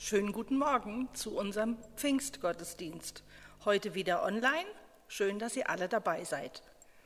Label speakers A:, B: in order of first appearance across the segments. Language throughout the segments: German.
A: Schönen guten Morgen zu unserem Pfingstgottesdienst. Heute wieder online. Schön, dass ihr alle dabei seid.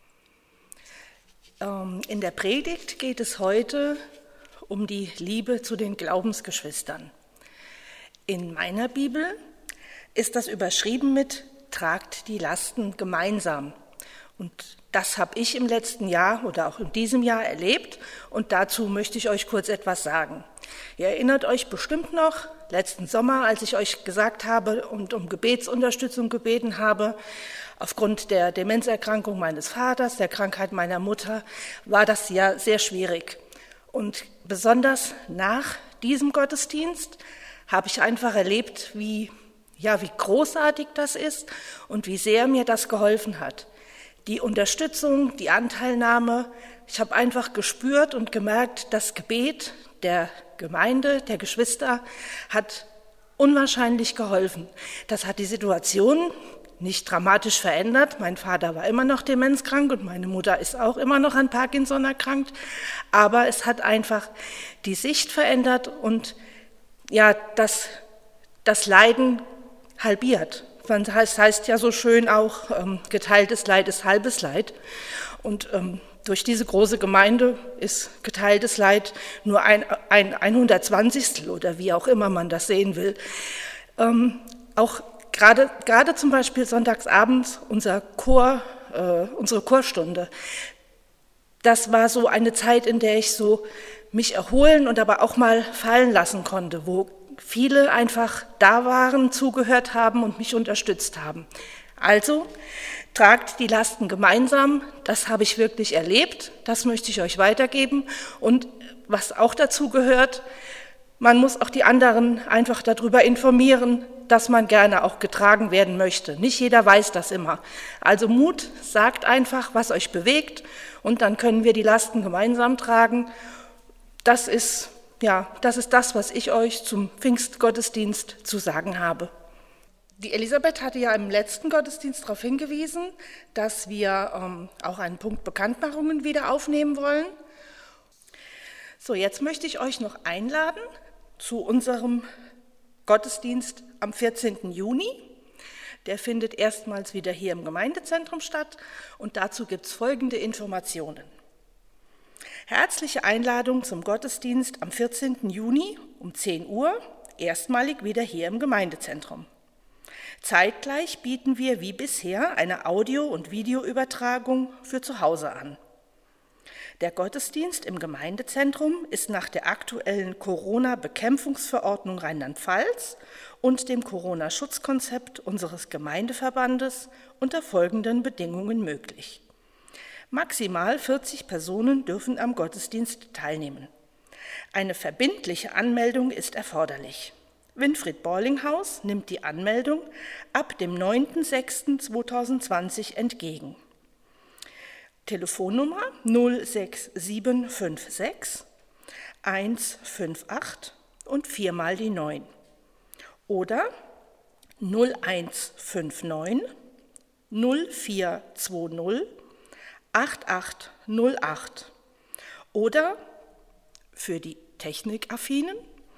A: In der Predigt geht es heute um die Liebe zu den Glaubensgeschwistern. In meiner Bibel ist das überschrieben mit "Tragt die Lasten gemeinsam". Und das habe ich im letzten Jahr oder auch in diesem Jahr erlebt und dazu möchte ich euch kurz etwas sagen. Ihr erinnert euch bestimmt noch, letzten Sommer, als ich euch gesagt habe und um Gebetsunterstützung gebeten habe, aufgrund der Demenzerkrankung meines Vaters, der Krankheit meiner Mutter, war das ja sehr schwierig. Und besonders nach diesem Gottesdienst habe ich einfach erlebt, wie großartig das ist und wie sehr mir das geholfen hat. Die Unterstützung, die Anteilnahme, ich habe einfach gespürt und gemerkt, das Gebet der Gemeinde, der Geschwister hat unwahrscheinlich geholfen. Das hat die Situation nicht dramatisch verändert. Mein Vater war immer noch demenzkrank und meine Mutter ist auch immer noch an Parkinson erkrankt. Aber es hat einfach die Sicht verändert und das Leiden halbiert. Das heißt ja so schön auch, geteiltes Leid ist halbes Leid. Und durch diese große Gemeinde ist geteiltes Leid nur ein 120. oder wie auch immer man das sehen will. Auch gerade zum Beispiel sonntagsabends unsere Chorstunde. Das war so eine Zeit, in der ich so mich erholen und aber auch mal fallen lassen konnte, wo viele einfach da waren, zugehört haben und mich unterstützt haben. Also, tragt die Lasten gemeinsam, das habe ich wirklich erlebt, das möchte ich euch weitergeben. Und was auch dazu gehört, man muss auch die anderen einfach darüber informieren, dass man gerne auch getragen werden möchte. Nicht jeder weiß das immer. Also Mut, sagt einfach, was euch bewegt und dann können wir die Lasten gemeinsam tragen. Das ist das, was ich euch zum Pfingstgottesdienst zu sagen habe. Die Elisabeth hatte ja im letzten Gottesdienst darauf hingewiesen, dass wir auch einen Punkt Bekanntmachungen wieder aufnehmen wollen. So, jetzt möchte ich euch noch einladen zu unserem Gottesdienst am 14. Juni. Der findet erstmals wieder hier im Gemeindezentrum statt und dazu gibt es folgende Informationen. Herzliche Einladung zum Gottesdienst am 14. Juni um 10 Uhr, erstmalig wieder hier im Gemeindezentrum. Zeitgleich bieten wir wie bisher eine Audio- und Videoübertragung für zu Hause an. Der Gottesdienst im Gemeindezentrum ist nach der aktuellen Corona-Bekämpfungsverordnung Rheinland-Pfalz und dem Corona-Schutzkonzept unseres Gemeindeverbandes unter folgenden Bedingungen möglich. Maximal 40 Personen dürfen am Gottesdienst teilnehmen. Eine verbindliche Anmeldung ist erforderlich. Winfried Borlinghaus nimmt die Anmeldung ab dem 9.06.2020 entgegen. Telefonnummer 06756 158 und 4 mal die 9 oder 0159 0420 8808 oder für die Technikaffinen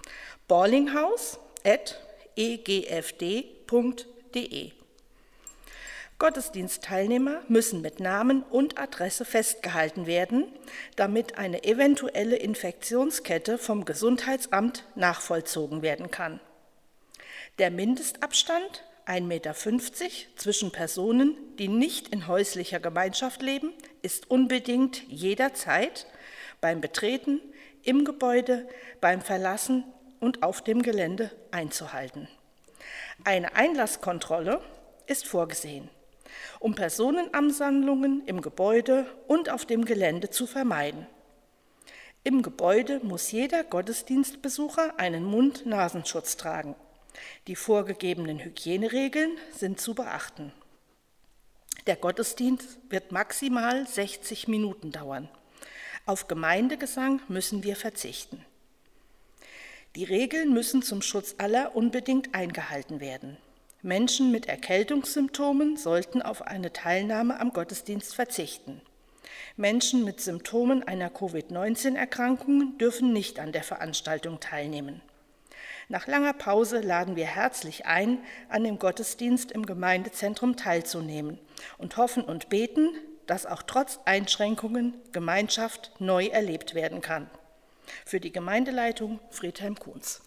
A: borlinghaus@egfd.de. Gottesdienstteilnehmer müssen mit Namen und Adresse festgehalten werden, damit eine eventuelle Infektionskette vom Gesundheitsamt nachvollzogen werden kann. Der Mindestabstand 1,50 Meter zwischen Personen, die nicht in häuslicher Gemeinschaft leben, ist unbedingt jederzeit beim Betreten, im Gebäude, beim Verlassen und auf dem Gelände einzuhalten. Eine Einlasskontrolle ist vorgesehen, um Personenansammlungen im Gebäude und auf dem Gelände zu vermeiden. Im Gebäude muss jeder Gottesdienstbesucher einen Mund-Nasenschutz tragen. Die vorgegebenen Hygieneregeln sind zu beachten. Der Gottesdienst wird maximal 60 Minuten dauern. Auf Gemeindegesang müssen wir verzichten. Die Regeln müssen zum Schutz aller unbedingt eingehalten werden. Menschen mit Erkältungssymptomen sollten auf eine Teilnahme am Gottesdienst verzichten. Menschen mit Symptomen einer Covid-19-Erkrankung dürfen nicht an der Veranstaltung teilnehmen. Nach langer Pause laden wir herzlich ein, an dem Gottesdienst im Gemeindezentrum teilzunehmen und hoffen und beten, dass auch trotz Einschränkungen Gemeinschaft neu erlebt werden kann. Für die Gemeindeleitung Friedhelm Kuhns.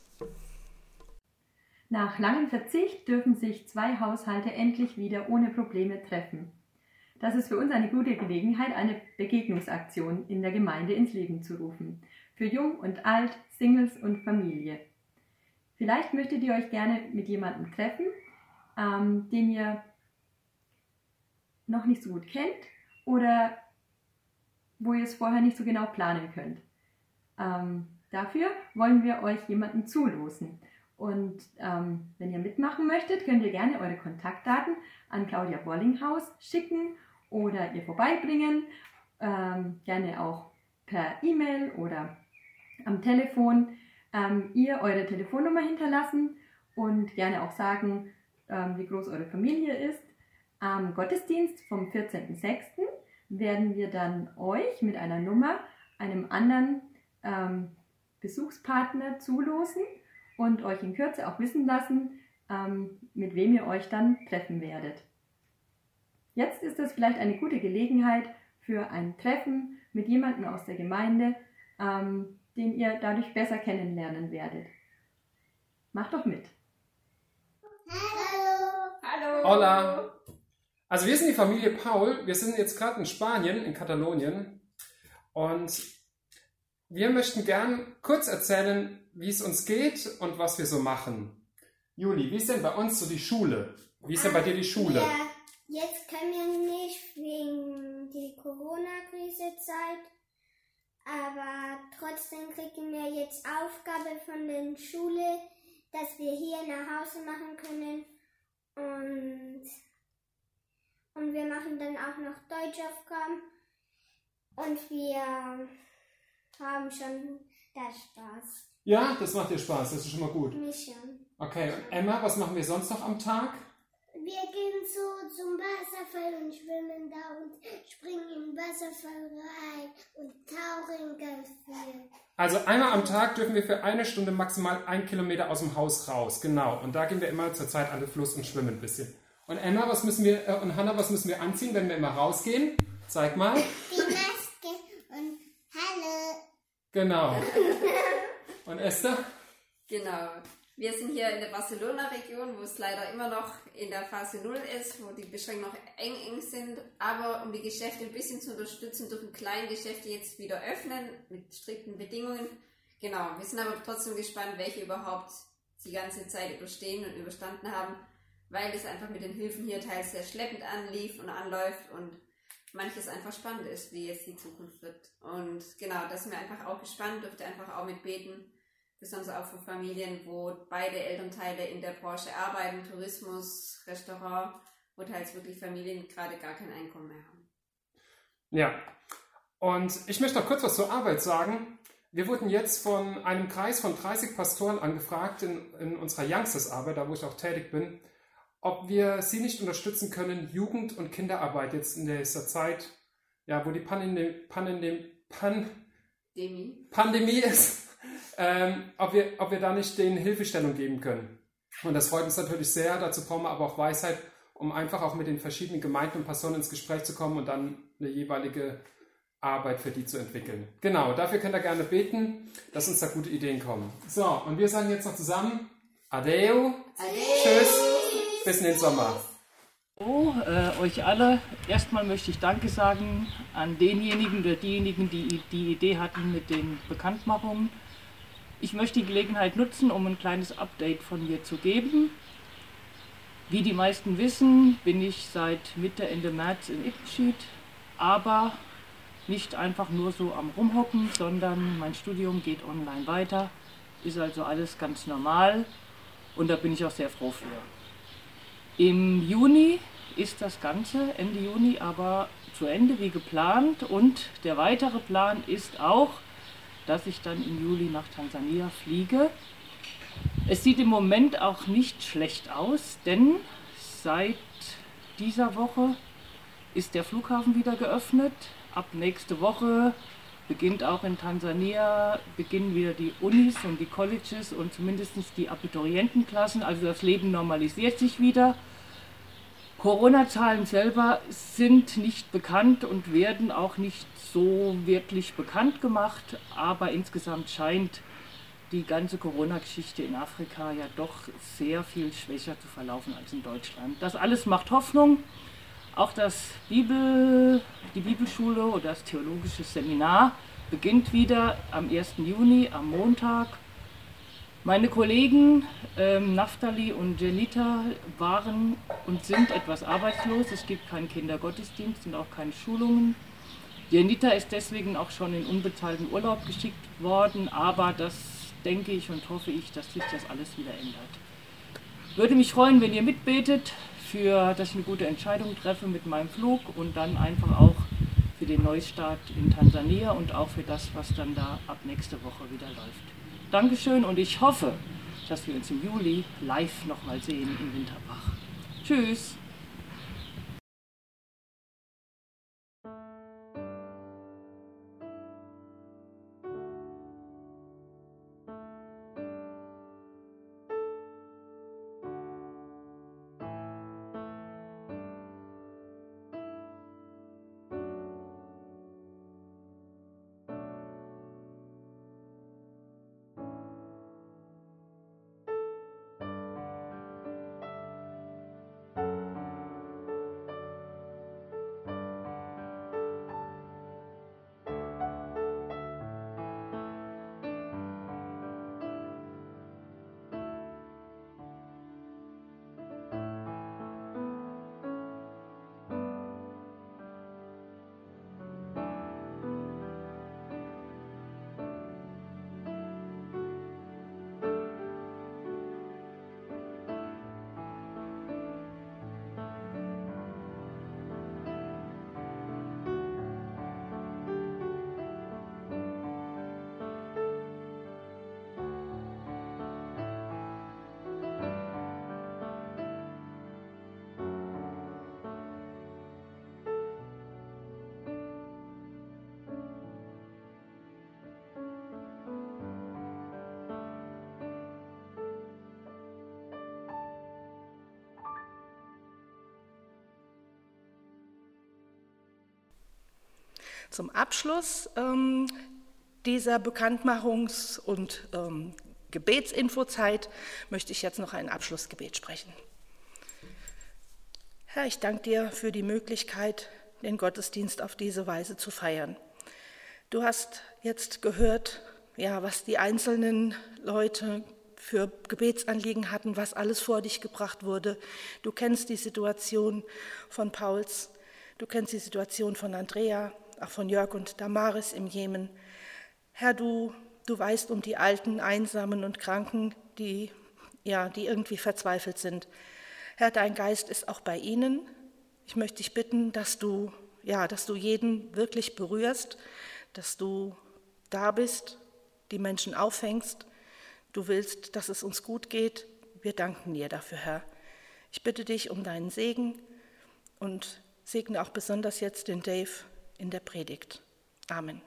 B: Nach langem Verzicht dürfen sich 2 Haushalte endlich wieder ohne Probleme treffen. Das ist für uns eine gute Gelegenheit, eine Begegnungsaktion in der Gemeinde ins Leben zu rufen. Für Jung und Alt, Singles und Familie. Vielleicht möchtet ihr euch gerne mit jemandem treffen, den ihr noch nicht so gut kennt oder wo ihr es vorher nicht so genau planen könnt. Dafür wollen wir euch jemanden zulosen. Und wenn ihr mitmachen möchtet, könnt ihr gerne eure Kontaktdaten an Claudia Bollinghaus schicken oder ihr vorbeibringen. Gerne auch per E-Mail oder am Telefon. Ihr eure Telefonnummer hinterlassen und gerne auch sagen, wie groß eure Familie ist. Am Gottesdienst vom 14.06. werden wir dann euch mit einer Nummer einem anderen Besuchspartner zulosen und euch in Kürze auch wissen lassen, mit wem ihr euch dann treffen werdet. Jetzt ist das vielleicht eine gute Gelegenheit für ein Treffen mit jemandem aus der Gemeinde, den ihr dadurch besser kennenlernen werdet. Macht doch mit.
C: Hallo.
D: Hallo. Hola. Also wir sind die Familie Paul. Wir sind jetzt gerade in Spanien, in Katalonien. Und wir möchten gern kurz erzählen, wie es uns geht und was wir so machen. Juli, wie ist denn bei uns so die Schule? Wie ist denn bei dir die Schule?
C: Ja, jetzt können wir nicht wegen der Corona-Krise-Zeit, aber trotzdem kriegen wir jetzt Aufgabe von der Schule, dass wir hier nach Hause machen können und wir machen dann auch noch Deutschaufgaben und wir haben schon da Spaß.
D: Ja, das macht dir Spaß, das ist schon mal gut.
C: Mir schon.
D: Okay, und Emma, was machen wir sonst noch am Tag?
C: Wir gehen so zum Wasserfall und schwimmen da und springen im Wasserfall rein und tauchen ganz viel.
D: Also einmal am Tag dürfen wir für 1 Stunde maximal 1 Kilometer aus dem Haus raus, genau. Und da gehen wir immer zur Zeit an den Fluss und schwimmen ein bisschen. Und Emma, und Hannah, was müssen wir anziehen, wenn wir immer rausgehen? Zeig mal.
C: Die Maske und Hallo.
D: Genau. Und Esther?
E: Genau. Wir sind hier in der Barcelona-Region, wo es leider immer noch in der Phase 0 ist, wo die Beschränkungen noch eng sind. Aber um die Geschäfte ein bisschen zu unterstützen, dürfen Kleingeschäfte jetzt wieder öffnen mit strikten Bedingungen. Genau, wir sind aber trotzdem gespannt, welche überhaupt die ganze Zeit überstehen und überstanden haben, weil es einfach mit den Hilfen hier teils sehr schleppend anlief und anläuft und manches einfach spannend ist, wie jetzt die Zukunft wird. Und genau, da sind wir einfach auch gespannt, dürft ihr einfach auch mitbeten. Besonders auch für Familien, wo beide Elternteile in der Branche arbeiten, Tourismus, Restaurant, wo teils wirklich Familien gerade gar kein Einkommen mehr haben.
D: Ja, und ich möchte noch kurz was zur Arbeit sagen. Wir wurden jetzt von einem Kreis von 30 Pastoren angefragt in unserer Youngsters-Arbeit, da wo ich auch tätig bin, ob wir sie nicht unterstützen können, Jugend- und Kinderarbeit jetzt in dieser Zeit, ja, wo die Pandemie ist, ob wir da nicht denen Hilfestellung geben können. Und das freut uns natürlich sehr. Dazu brauchen wir aber auch Weisheit, um einfach auch mit den verschiedenen Gemeinden und Pastoren ins Gespräch zu kommen und dann eine jeweilige Arbeit für die zu entwickeln. Genau, dafür könnt ihr gerne beten, dass uns da gute Ideen kommen. So, und wir sagen jetzt noch zusammen Adeu, Tschüss, bis in den Sommer.
F: Euch alle, erstmal möchte ich Danke sagen an denjenigen oder diejenigen, die die Idee hatten mit den Bekanntmachungen. Ich möchte die Gelegenheit nutzen, um ein kleines Update von mir zu geben. Wie die meisten wissen, bin ich seit Mitte, Ende März in Ipschied, aber nicht einfach nur so am Rumhocken, sondern mein Studium geht online weiter, ist also alles ganz normal und da bin ich auch sehr froh für. Im Juni ist das Ganze, Ende Juni, aber zu Ende wie geplant und der weitere Plan ist auch, dass ich dann im Juli nach Tansania fliege. Es sieht im Moment auch nicht schlecht aus, denn seit dieser Woche ist der Flughafen wieder geöffnet. Ab nächste Woche beginnt auch in Tansania, beginnen wieder die Unis und die Colleges und zumindest die Abiturientenklassen. Also das Leben normalisiert sich wieder. Corona-Zahlen selber sind nicht bekannt und werden auch nicht so wirklich bekannt gemacht, aber insgesamt scheint die ganze Corona-Geschichte in Afrika ja doch sehr viel schwächer zu verlaufen als in Deutschland. Das alles macht Hoffnung. Auch die Bibelschule oder das theologische Seminar beginnt wieder am 1. Juni, am Montag. Meine Kollegen Naftali und Jenita waren und sind etwas arbeitslos. Es gibt keinen Kindergottesdienst und auch keine Schulungen. Jenita ist deswegen auch schon in unbezahlten Urlaub geschickt worden, aber das denke ich und hoffe ich, dass sich das alles wieder ändert. Würde mich freuen, wenn ihr mitbetet, dass ich eine gute Entscheidung treffe mit meinem Flug und dann einfach auch für den Neustart in Tansania und auch für das, was dann da ab nächste Woche wieder läuft. Dankeschön und ich hoffe, dass wir uns im Juli live nochmal sehen in Winterbach. Tschüss!
A: Zum Abschluss dieser Bekanntmachungs- und Gebetsinfozeit möchte ich jetzt noch ein Abschlussgebet sprechen. Herr, ich danke dir für die Möglichkeit, den Gottesdienst auf diese Weise zu feiern. Du hast jetzt gehört, ja, was die einzelnen Leute für Gebetsanliegen hatten, was alles vor dich gebracht wurde. Du kennst die Situation von Pauls, du kennst die Situation von Andrea, auch von Jörg und Damaris im Jemen. Herr, du weißt um die Alten, Einsamen und Kranken, die irgendwie verzweifelt sind. Herr, dein Geist ist auch bei ihnen. Ich möchte dich bitten, dass du jeden wirklich berührst, dass du da bist, die Menschen auffängst. Du willst, dass es uns gut geht. Wir danken dir dafür, Herr. Ich bitte dich um deinen Segen und segne auch besonders jetzt den Dave in der Predigt. Amen.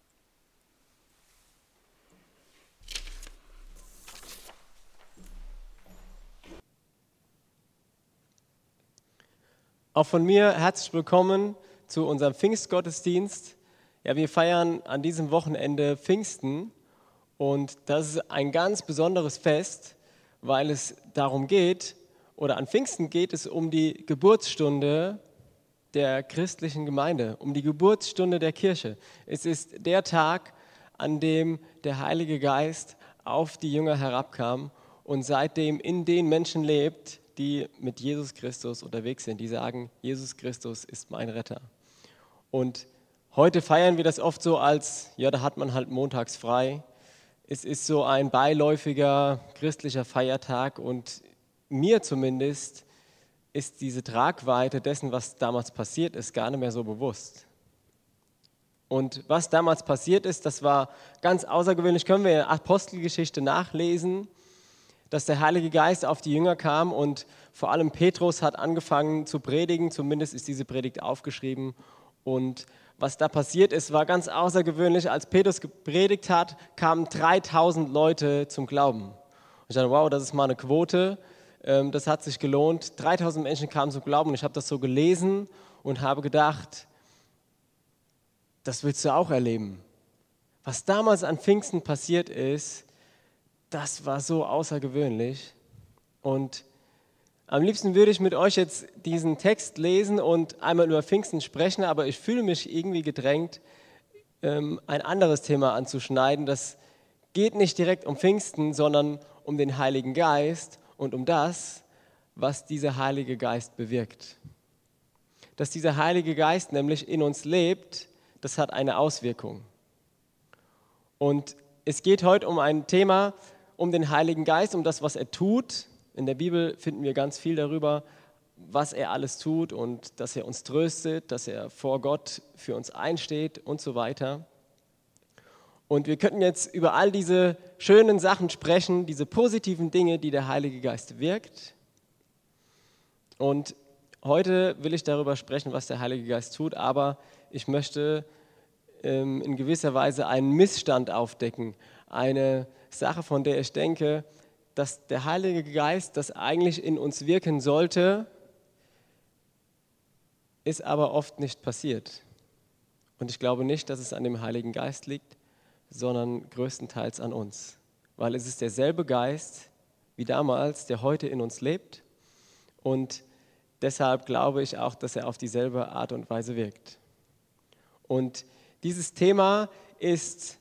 G: Auch von mir herzlich willkommen zu unserem Pfingstgottesdienst. Ja, wir feiern an diesem Wochenende Pfingsten und das ist ein ganz besonderes Fest, weil es darum geht, oder an Pfingsten geht es um die Geburtsstunde der christlichen Gemeinde, um die Geburtsstunde der Kirche. Es ist der Tag, an dem der Heilige Geist auf die Jünger herabkam und seitdem in den Menschen lebt, die mit Jesus Christus unterwegs sind, die sagen, Jesus Christus ist mein Retter. Und heute feiern wir das oft so als, ja, da hat man halt montags frei. Es ist so ein beiläufiger christlicher Feiertag und mir zumindest ist diese Tragweite dessen, was damals passiert ist, gar nicht mehr so bewusst. Und was damals passiert ist, das war ganz außergewöhnlich, können wir in der Apostelgeschichte nachlesen, dass der Heilige Geist auf die Jünger kam und vor allem Petrus hat angefangen zu predigen, zumindest ist diese Predigt aufgeschrieben. Und was da passiert ist, war ganz außergewöhnlich. Als Petrus gepredigt hat, kamen 3000 Leute zum Glauben. Und ich dachte, wow, das ist mal eine Quote, das hat sich gelohnt. 3000 Menschen kamen zum Glauben und ich habe das so gelesen und habe gedacht, das willst du auch erleben. Was damals an Pfingsten passiert ist, das war so außergewöhnlich. Und am liebsten würde ich mit euch jetzt diesen Text lesen und einmal über Pfingsten sprechen, aber ich fühle mich irgendwie gedrängt, ein anderes Thema anzuschneiden. Das geht nicht direkt um Pfingsten, sondern um den Heiligen Geist und um das, was dieser Heilige Geist bewirkt. Dass dieser Heilige Geist nämlich in uns lebt, das hat eine Auswirkung. Und es geht heute um ein Thema, um den Heiligen Geist, um das, was er tut. In der Bibel finden wir ganz viel darüber, was er alles tut und dass er uns tröstet, dass er vor Gott für uns einsteht und so weiter. Und wir könnten jetzt über all diese schönen Sachen sprechen, diese positiven Dinge, die der Heilige Geist wirkt. Und heute will ich darüber sprechen, was der Heilige Geist tut, aber ich möchte in gewisser Weise einen Missstand aufdecken, eine Sache, von der ich denke, dass der Heilige Geist das eigentlich in uns wirken sollte, ist aber oft nicht passiert. Und ich glaube nicht, dass es an dem Heiligen Geist liegt, sondern größtenteils an uns. Weil es ist derselbe Geist wie damals, der heute in uns lebt. Und deshalb glaube ich auch, dass er auf dieselbe Art und Weise wirkt. Und dieses Thema ist,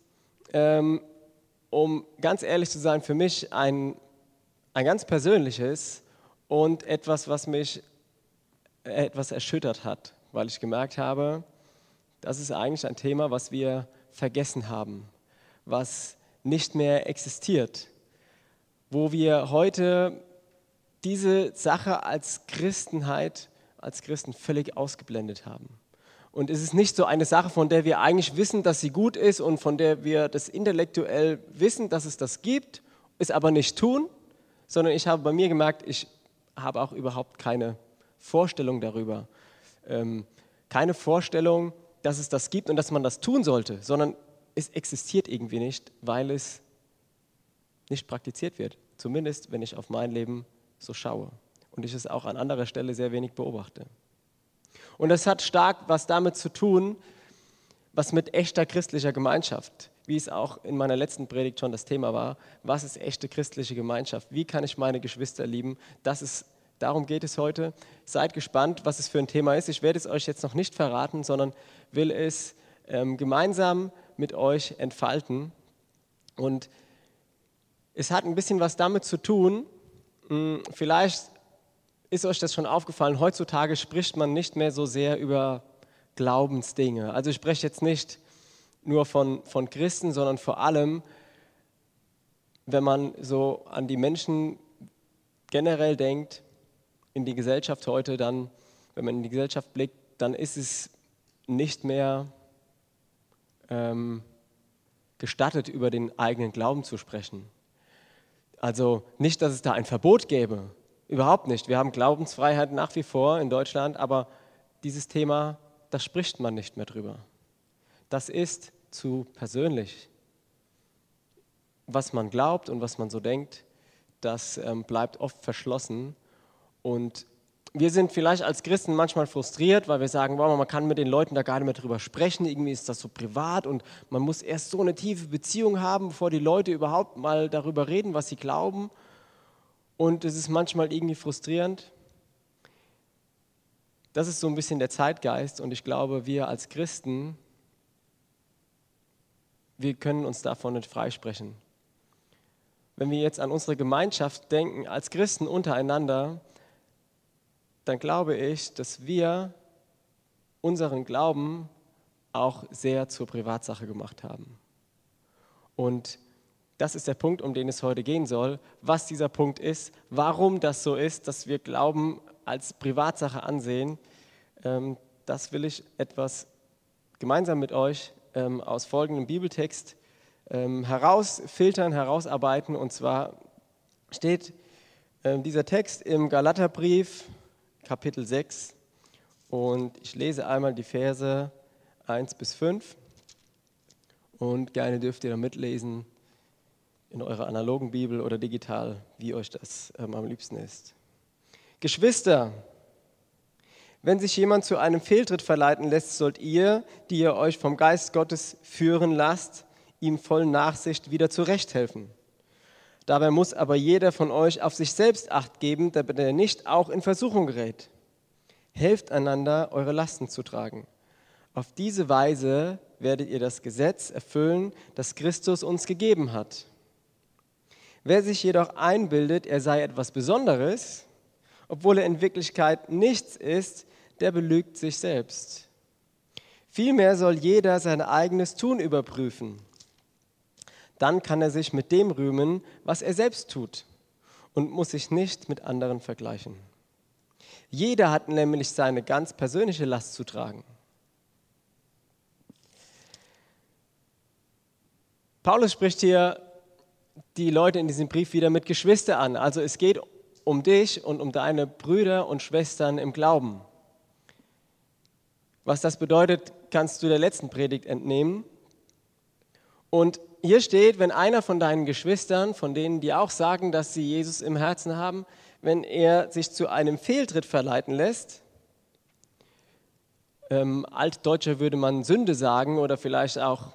G: um ganz ehrlich zu sein, für mich ein ganz persönliches und etwas, was mich etwas erschüttert hat, weil ich gemerkt habe, das ist eigentlich ein Thema, was wir vergessen haben, was nicht mehr existiert, wo wir heute diese Sache als Christenheit, als Christen völlig ausgeblendet haben. Und es ist nicht so eine Sache, von der wir eigentlich wissen, dass sie gut ist und von der wir das intellektuell wissen, dass es das gibt, es aber nicht tun, sondern ich habe bei mir gemerkt, ich habe auch überhaupt keine Vorstellung darüber. Keine Vorstellung, dass es das gibt und dass man das tun sollte, sondern es existiert irgendwie nicht, weil es nicht praktiziert wird. Zumindest, wenn ich auf mein Leben so schaue und ich es auch an anderer Stelle sehr wenig beobachte. Und das hat stark was damit zu tun, was mit echter christlicher Gemeinschaft, wie es auch in meiner letzten Predigt schon das Thema war, was ist echte christliche Gemeinschaft? Wie kann ich meine Geschwister lieben? Darum geht es heute. Seid gespannt, was es für ein Thema ist. Ich werde es euch jetzt noch nicht verraten, sondern will es gemeinsam mit euch entfalten. Und es hat ein bisschen was damit zu tun, vielleicht ist euch das schon aufgefallen, heutzutage spricht man nicht mehr so sehr über Glaubensdinge. Also ich spreche jetzt nicht nur von Christen, sondern vor allem, wenn man so an die Menschen generell denkt, in die Gesellschaft heute, dann, wenn man in die Gesellschaft blickt, dann ist es nicht mehr gestattet, über den eigenen Glauben zu sprechen. Also nicht, dass es da ein Verbot gäbe, überhaupt nicht. Wir haben Glaubensfreiheit nach wie vor in Deutschland, aber dieses Thema, da spricht man nicht mehr drüber. Das ist zu persönlich. Was man glaubt und was man so denkt, das bleibt oft verschlossen. Und wir sind vielleicht als Christen manchmal frustriert, weil wir sagen, wow, man kann mit den Leuten da gar nicht mehr drüber sprechen, irgendwie ist das so privat und man muss erst so eine tiefe Beziehung haben, bevor die Leute überhaupt mal darüber reden, was sie glauben. Und es ist manchmal irgendwie frustrierend. Das ist so ein bisschen der Zeitgeist und ich glaube, wir als Christen, wir können uns davon nicht freisprechen. Wenn wir jetzt an unsere Gemeinschaft denken, als Christen untereinander, dann glaube ich, dass wir unseren Glauben auch sehr zur Privatsache gemacht haben. Und das ist der Punkt, um den es heute gehen soll, was dieser Punkt ist, warum das so ist, dass wir Glauben als Privatsache ansehen. Das will ich etwas gemeinsam mit euch aus folgendem Bibeltext herausfiltern, herausarbeiten. Und zwar steht dieser Text im Galaterbrief, Kapitel 6. Und ich lese einmal die Verse 1 bis 5. Und gerne dürft ihr da mitlesen in eurer analogen Bibel oder digital, wie euch das am liebsten ist. Geschwister, wenn sich jemand zu einem Fehltritt verleiten lässt, sollt ihr, die ihr euch vom Geist Gottes führen lasst, ihm voll Nachsicht wieder zurechthelfen. Dabei muss aber jeder von euch auf sich selbst Acht geben, damit er nicht auch in Versuchung gerät. Helft einander, eure Lasten zu tragen. Auf diese Weise werdet ihr das Gesetz erfüllen, das Christus uns gegeben hat. Wer sich jedoch einbildet, er sei etwas Besonderes, obwohl er in Wirklichkeit nichts ist, der belügt sich selbst. Vielmehr soll jeder sein eigenes Tun überprüfen. Dann kann er sich mit dem rühmen, was er selbst tut und muss sich nicht mit anderen vergleichen. Jeder hat nämlich seine ganz persönliche Last zu tragen. Paulus spricht hier die Leute in diesem Brief wieder mit Geschwister an. Also es geht um dich und um deine Brüder und Schwestern im Glauben. Was das bedeutet, kannst du der letzten Predigt entnehmen. Und hier steht, wenn einer von deinen Geschwistern, von denen, die auch sagen, dass sie Jesus im Herzen haben, wenn er sich zu einem Fehltritt verleiten lässt, Altdeutscher würde man Sünde sagen oder vielleicht auch,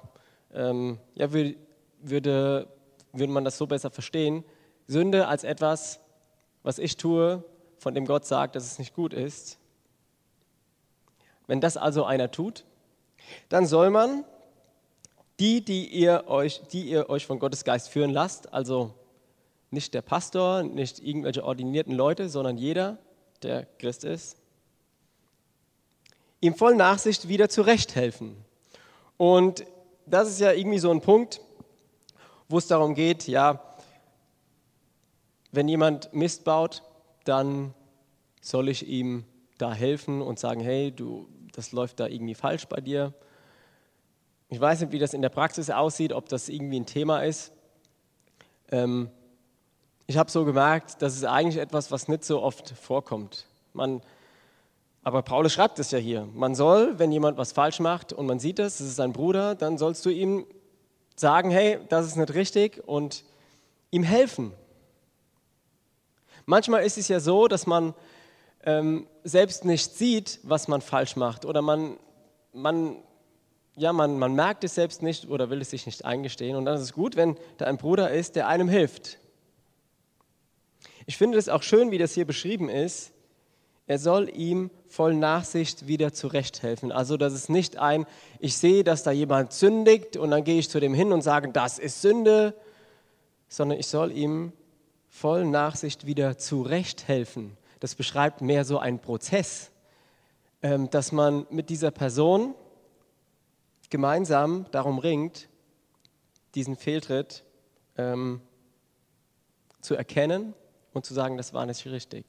G: würde man das so besser verstehen, Sünde als etwas, was ich tue, von dem Gott sagt, dass es nicht gut ist. Wenn das also einer tut, dann soll man die ihr euch von Gottes Geist führen lasst, also nicht der Pastor, nicht irgendwelche ordinierten Leute, sondern jeder, der Christ ist, ihm voll Nachsicht wieder zurechthelfen. Und das ist ja irgendwie so ein Punkt, wo es darum geht, ja, wenn jemand Mist baut, dann soll ich ihm da helfen und sagen, hey, das läuft da irgendwie falsch bei dir. Ich weiß nicht, wie das in der Praxis aussieht, ob das irgendwie ein Thema ist. Ich habe so gemerkt, das ist eigentlich etwas, was nicht so oft vorkommt. Aber Paulus schreibt es ja hier. Man soll, wenn jemand was falsch macht und man sieht das ist sein Bruder, dann sollst du ihm sagen, hey, das ist nicht richtig und ihm helfen. Manchmal ist es ja so, dass man selbst nicht sieht, was man falsch macht oder man merkt es selbst nicht oder will es sich nicht eingestehen. Und dann ist es gut, wenn da ein Bruder ist, der einem hilft. Ich finde es auch schön, wie das hier beschrieben ist. Er soll ihm voll Nachsicht wieder zurechthelfen. Also das ist nicht ich sehe, dass da jemand sündigt und dann gehe ich zu dem hin und sage, das ist Sünde, sondern ich soll ihm voll Nachsicht wieder zurechthelfen. Das beschreibt mehr so einen Prozess, dass man mit dieser Person gemeinsam darum ringt, diesen Fehltritt zu erkennen und zu sagen, das war nicht richtig.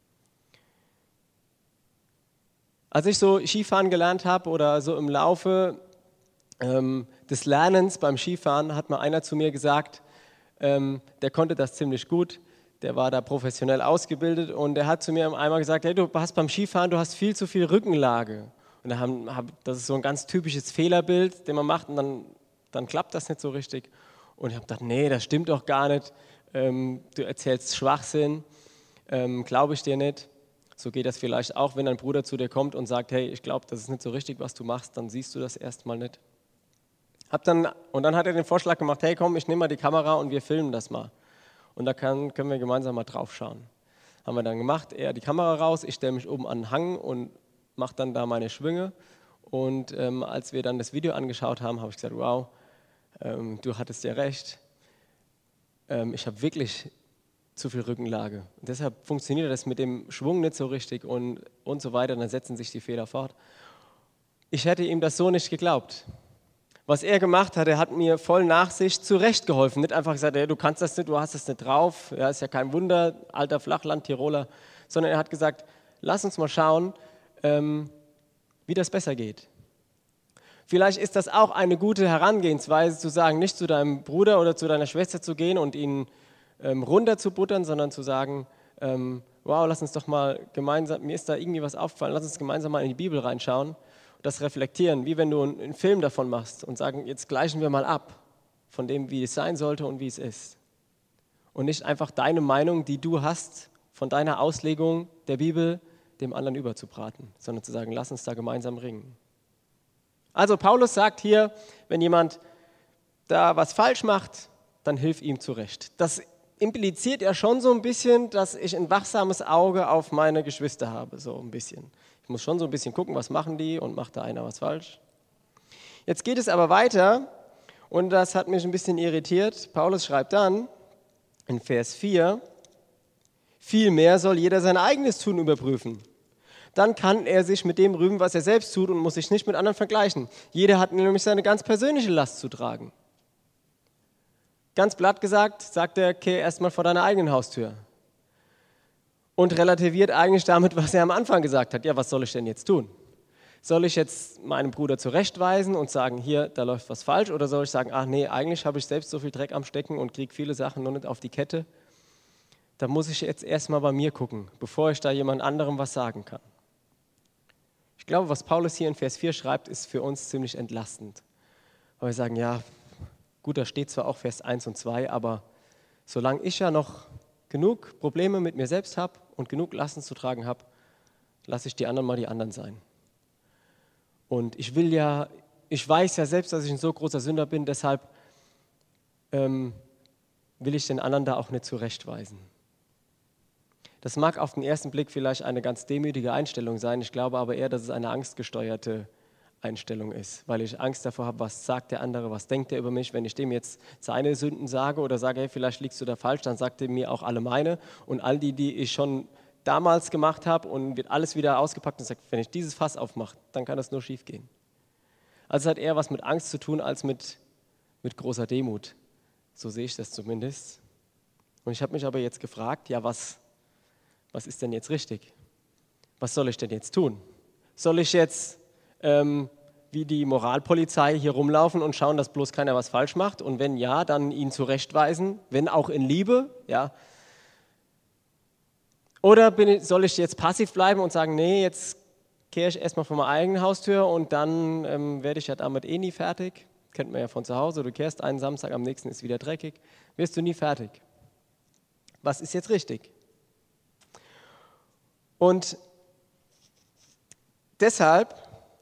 G: Als ich so Skifahren gelernt habe oder so im Laufe des Lernens beim Skifahren, hat mal einer zu mir gesagt, der konnte das ziemlich gut, der war da professionell ausgebildet und der hat zu mir einmal gesagt, hey, du hast beim Skifahren, du hast viel zu viel Rückenlage. Und das ist so ein ganz typisches Fehlerbild, den man macht und dann klappt das nicht so richtig. Und ich habe gedacht, nee, das stimmt doch gar nicht, du erzählst Schwachsinn, glaube ich dir nicht. So geht das vielleicht auch, wenn dein Bruder zu dir kommt und sagt, hey, ich glaube, das ist nicht so richtig, was du machst, dann siehst du das erstmal nicht. Und dann hat er den Vorschlag gemacht, hey komm, ich nehme mal die Kamera und wir filmen das mal. Und da können wir gemeinsam mal drauf schauen. Haben wir dann gemacht, er die Kamera raus, ich stelle mich oben an den Hang und mache dann da meine Schwünge. Und als wir dann das Video angeschaut haben, habe ich gesagt, wow, du hattest ja recht. Ich habe wirklich zu viel Rückenlage. Und deshalb funktioniert das mit dem Schwung nicht so richtig und so weiter. Dann setzen sich die Fehler fort. Ich hätte ihm das so nicht geglaubt. Was er gemacht hat, er hat mir voll Nachsicht zurechtgeholfen. Nicht einfach gesagt, hey, du kannst das nicht, du hast das nicht drauf. Ja, ist ja kein Wunder, alter Flachland-Tiroler. Sondern er hat gesagt, lass uns mal schauen, wie das besser geht. Vielleicht ist das auch eine gute Herangehensweise, zu sagen, nicht zu deinem Bruder oder zu deiner Schwester zu gehen und ihn runter zu buttern, sondern zu sagen, wow, lass uns doch mal gemeinsam, mir ist da irgendwie was aufgefallen, lass uns gemeinsam mal in die Bibel reinschauen das reflektieren, wie wenn du einen Film davon machst und sagen, jetzt gleichen wir mal ab von dem, wie es sein sollte und wie es ist. Und nicht einfach deine Meinung, die du hast, von deiner Auslegung der Bibel dem anderen überzubraten, sondern zu sagen, lass uns da gemeinsam ringen. Also Paulus sagt hier, wenn jemand da was falsch macht, dann hilf ihm zurecht. Das impliziert ja schon so ein bisschen, dass ich ein wachsames Auge auf meine Geschwister habe, so ein bisschen. Ich muss schon so ein bisschen gucken, was machen die und macht da einer was falsch. Jetzt geht es aber weiter und das hat mich ein bisschen irritiert. Paulus schreibt dann in Vers 4, vielmehr soll jeder sein eigenes Tun überprüfen. Dann kann er sich mit dem rühmen, was er selbst tut und muss sich nicht mit anderen vergleichen. Jeder hat nämlich seine ganz persönliche Last zu tragen. Ganz platt gesagt, sagt er, kehr erstmal vor deiner eigenen Haustür. Und relativiert eigentlich damit, was er am Anfang gesagt hat. Ja, was soll ich denn jetzt tun? Soll ich jetzt meinem Bruder zurechtweisen und sagen, hier, da läuft was falsch? Oder soll ich sagen, ach nee, eigentlich habe ich selbst so viel Dreck am Stecken und kriege viele Sachen noch nicht auf die Kette. Da muss ich jetzt erstmal bei mir gucken, bevor ich da jemand anderem was sagen kann. Ich glaube, was Paulus hier in Vers 4 schreibt, ist für uns ziemlich entlastend. Weil wir sagen, ja, gut, da steht zwar auch Vers 1 und 2, aber solange ich ja noch genug Probleme mit mir selbst habe und genug Lasten zu tragen habe, lasse ich die anderen mal die anderen sein. Und ich weiß ja selbst, dass ich ein so großer Sünder bin, deshalb will ich den anderen da auch nicht zurechtweisen. Das mag auf den ersten Blick vielleicht eine ganz demütige Einstellung sein, ich glaube aber eher, dass es eine angstgesteuerte Einstellung ist, weil ich Angst davor habe, was sagt der andere, was denkt er über mich. Wenn ich dem jetzt seine Sünden sage oder sage, hey, vielleicht liegst du da falsch, dann sagt er mir auch alle meine und all die ich schon damals gemacht habe und wird alles wieder ausgepackt und sagt, wenn ich dieses Fass aufmache, dann kann das nur schief gehen. Also es hat eher was mit Angst zu tun als mit großer Demut. So sehe ich das zumindest. Und ich habe mich aber jetzt gefragt, ja, was ist denn jetzt richtig? Was soll ich denn jetzt tun? Soll ich jetzt wie die Moralpolizei hier rumlaufen und schauen, dass bloß keiner was falsch macht? Und wenn ja, dann ihn zurechtweisen, wenn auch in Liebe, ja. Oder soll ich jetzt passiv bleiben und sagen, nee, jetzt kehre ich erstmal vor meiner eigenen Haustür und dann werde ich ja damit eh nie fertig. Kennt man ja von zu Hause, du kehrst einen Samstag, am nächsten ist wieder dreckig, wirst du nie fertig. Was ist jetzt richtig? Und deshalb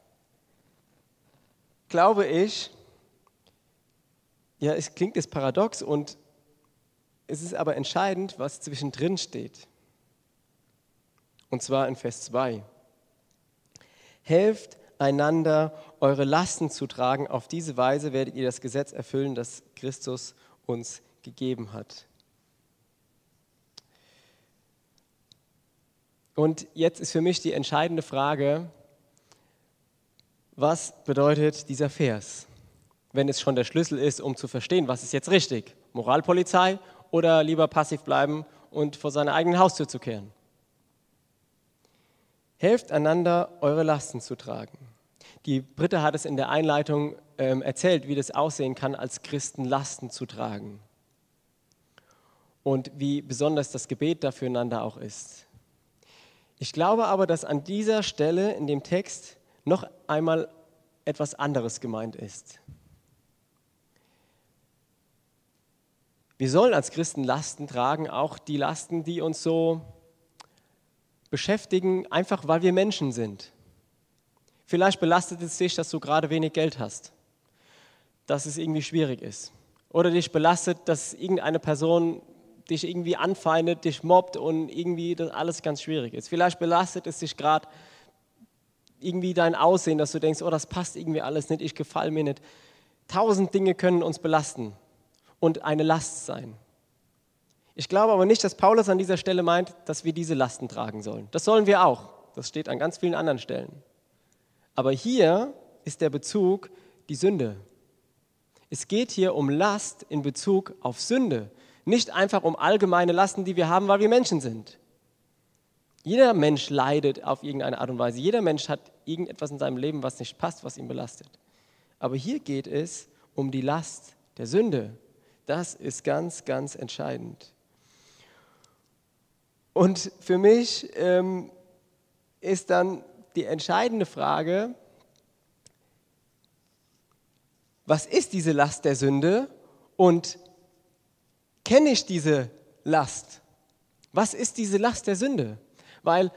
G: glaube ich, ja, es klingt jetzt paradox und es ist aber entscheidend, was zwischendrin steht. Und zwar in Vers 2. Helft einander, eure Lasten zu tragen. Auf diese Weise werdet ihr das Gesetz erfüllen, das Christus uns gegeben hat. Und jetzt ist für mich die entscheidende Frage, was bedeutet dieser Vers? Wenn es schon der Schlüssel ist, um zu verstehen, was ist jetzt richtig? Moralpolizei oder lieber passiv bleiben und vor seiner eigenen Haustür zu kehren? Helft einander, eure Lasten zu tragen. Die Britta hat es in der Einleitung erzählt, wie das aussehen kann, als Christen Lasten zu tragen. Und wie besonders das Gebet da füreinander auch ist. Ich glaube aber, dass an dieser Stelle in dem Text noch einmal etwas anderes gemeint ist. Wir sollen als Christen Lasten tragen, auch die Lasten, die uns so beschäftigen, einfach weil wir Menschen sind. Vielleicht belastet es dich, dass du gerade wenig Geld hast, dass es irgendwie schwierig ist. Oder dich belastet, dass irgendeine Person dich irgendwie anfeindet, dich mobbt und irgendwie das alles ganz schwierig ist. Vielleicht belastet es dich gerade irgendwie dein Aussehen, dass du denkst, oh, das passt irgendwie alles nicht, ich gefalle mir nicht. 1000 Dinge können uns belasten und eine Last sein. Ich glaube aber nicht, dass Paulus an dieser Stelle meint, dass wir diese Lasten tragen sollen. Das sollen wir auch. Das steht an ganz vielen anderen Stellen. Aber hier ist der Bezug die Sünde. Es geht hier um Last in Bezug auf Sünde. Nicht einfach um allgemeine Lasten, die wir haben, weil wir Menschen sind. Jeder Mensch leidet auf irgendeine Art und Weise. Jeder Mensch hat irgendetwas in seinem Leben, was nicht passt, was ihn belastet. Aber hier geht es um die Last der Sünde. Das ist ganz, ganz entscheidend. Und für mich ist dann die entscheidende Frage, was ist diese Last der Sünde und kenne ich diese Last? Was ist diese Last der Sünde? Weil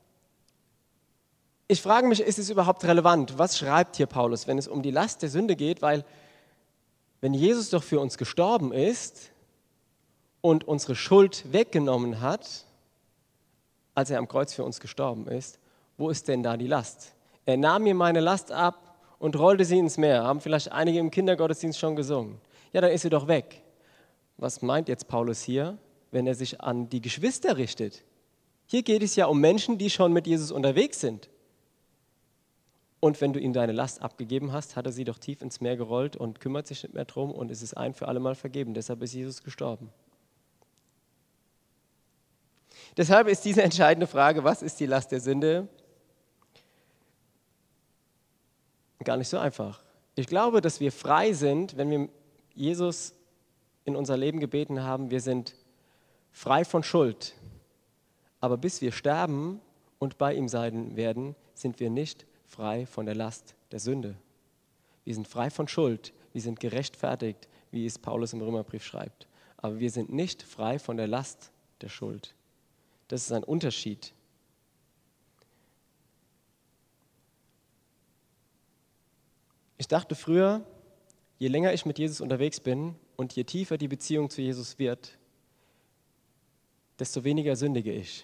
G: ich frage mich, ist es überhaupt relevant? Was schreibt hier Paulus, wenn es um die Last der Sünde geht? Weil wenn Jesus doch für uns gestorben ist und unsere Schuld weggenommen hat, als er am Kreuz für uns gestorben ist, wo ist denn da die Last? Er nahm mir meine Last ab und rollte sie ins Meer. Haben vielleicht einige im Kindergottesdienst schon gesungen. Ja, dann ist sie doch weg. Was meint jetzt Paulus hier, wenn er sich an die Geschwister richtet? Hier geht es ja um Menschen, die schon mit Jesus unterwegs sind. Und wenn du ihm deine Last abgegeben hast, hat er sie doch tief ins Meer gerollt und kümmert sich nicht mehr drum und es ist ein für alle Mal vergeben. Deshalb ist Jesus gestorben. Deshalb ist diese entscheidende Frage, was ist die Last der Sünde, gar nicht so einfach. Ich glaube, dass wir frei sind, wenn wir Jesus in unser Leben gebeten haben, wir sind frei von Schuld. Aber bis wir sterben und bei ihm sein werden, sind wir nicht frei von der Last der Sünde. Wir sind frei von Schuld, wir sind gerechtfertigt, wie es Paulus im Römerbrief schreibt. Aber wir sind nicht frei von der Last der Schuld. Das ist ein Unterschied. Ich dachte früher, je länger ich mit Jesus unterwegs bin und je tiefer die Beziehung zu Jesus wird, desto weniger sündige ich.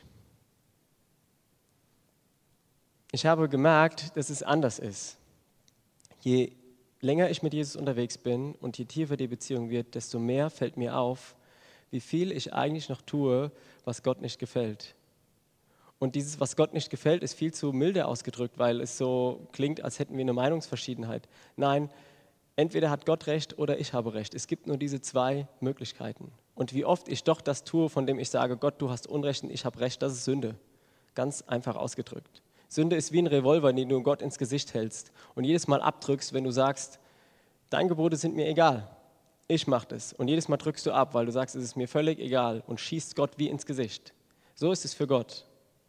G: Ich habe gemerkt, dass es anders ist. Je länger ich mit Jesus unterwegs bin und je tiefer die Beziehung wird, desto mehr fällt mir auf, wie viel ich eigentlich noch tue, was Gott nicht gefällt. Und dieses, was Gott nicht gefällt, ist viel zu milde ausgedrückt, weil es so klingt, als hätten wir eine Meinungsverschiedenheit. Nein, entweder hat Gott recht oder ich habe recht. Es gibt nur diese zwei Möglichkeiten. Und wie oft ich doch das tue, von dem ich sage, Gott, du hast Unrecht und ich habe Recht, das ist Sünde. Ganz einfach ausgedrückt. Sünde ist wie ein Revolver, den du Gott ins Gesicht hältst und jedes Mal abdrückst, wenn du sagst, deine Gebote sind mir egal, ich mache das. Und jedes Mal drückst du ab, weil du sagst, es ist mir völlig egal und schießt Gott wie ins Gesicht. So ist es für Gott.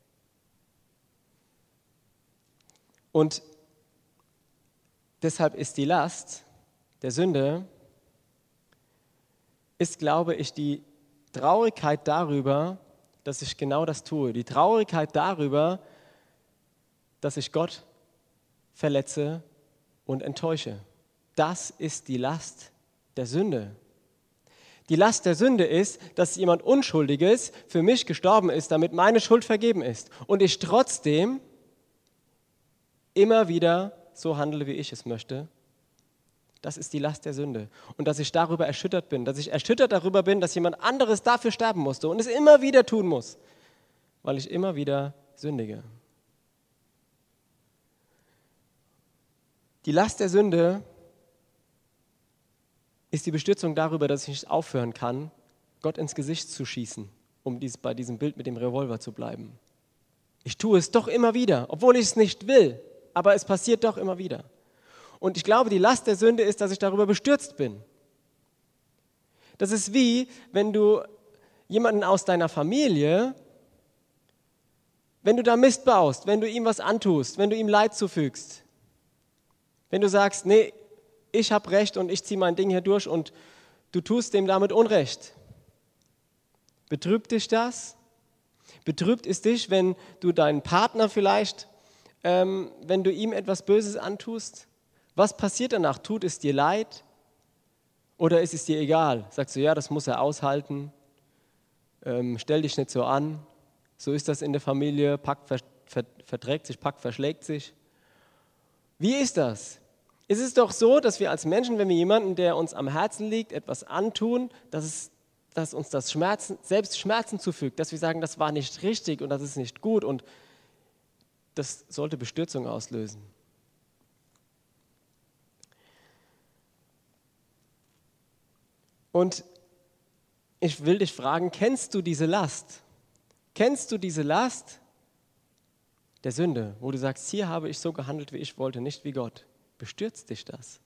G: Und deshalb ist die Last der Sünde, ist, glaube ich, die Traurigkeit darüber, dass ich genau das tue. Die Traurigkeit darüber, dass ich Gott verletze und enttäusche. Das ist die Last der Sünde. Die Last der Sünde ist, dass jemand Unschuldiges für mich gestorben ist, damit meine Schuld vergeben ist. Und ich trotzdem immer wieder so handle, wie ich es möchte. Das ist die Last der Sünde. Und dass ich darüber erschüttert bin, dass ich erschüttert darüber bin, dass jemand anderes dafür sterben musste und es immer wieder tun muss, weil ich immer wieder sündige. Die Last der Sünde ist die Bestürzung darüber, dass ich nicht aufhören kann, Gott ins Gesicht zu schießen, um bei diesem Bild mit dem Revolver zu bleiben. Ich tue es doch immer wieder, obwohl ich es nicht will, aber es passiert doch immer wieder. Und ich glaube, die Last der Sünde ist, dass ich darüber bestürzt bin. Das ist wie, wenn du jemanden aus deiner Familie, wenn du da Mist baust, wenn du ihm was antust, wenn du ihm Leid zufügst, wenn du sagst, nee, ich habe Recht und ich ziehe mein Ding hier durch und du tust dem damit Unrecht. Betrübt dich das? Betrübt es dich, wenn du deinen Partner vielleicht, wenn du ihm etwas Böses antust? Was passiert danach? Tut es dir leid? Oder ist es dir egal? Sagst du, ja, das muss er aushalten. Stell dich nicht so an. So ist das in der Familie. Pakt verträgt sich, Pakt verschlägt sich. Wie ist das? Es ist doch so, dass wir als Menschen, wenn wir jemanden, der uns am Herzen liegt, etwas antun, dass uns das selbst Schmerzen zufügt, dass wir sagen, das war nicht richtig und das ist nicht gut und das sollte Bestürzung auslösen. Und ich will dich fragen, kennst du diese Last? Kennst du diese Last der Sünde, wo du sagst, hier habe ich so gehandelt, wie ich wollte, nicht wie Gott? Bestürzt dich das?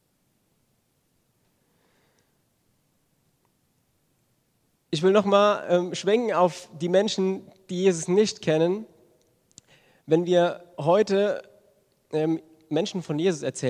G: Ich will nochmal schwenken auf die Menschen, die Jesus nicht kennen. Wenn wir heute Menschen von Jesus erzählen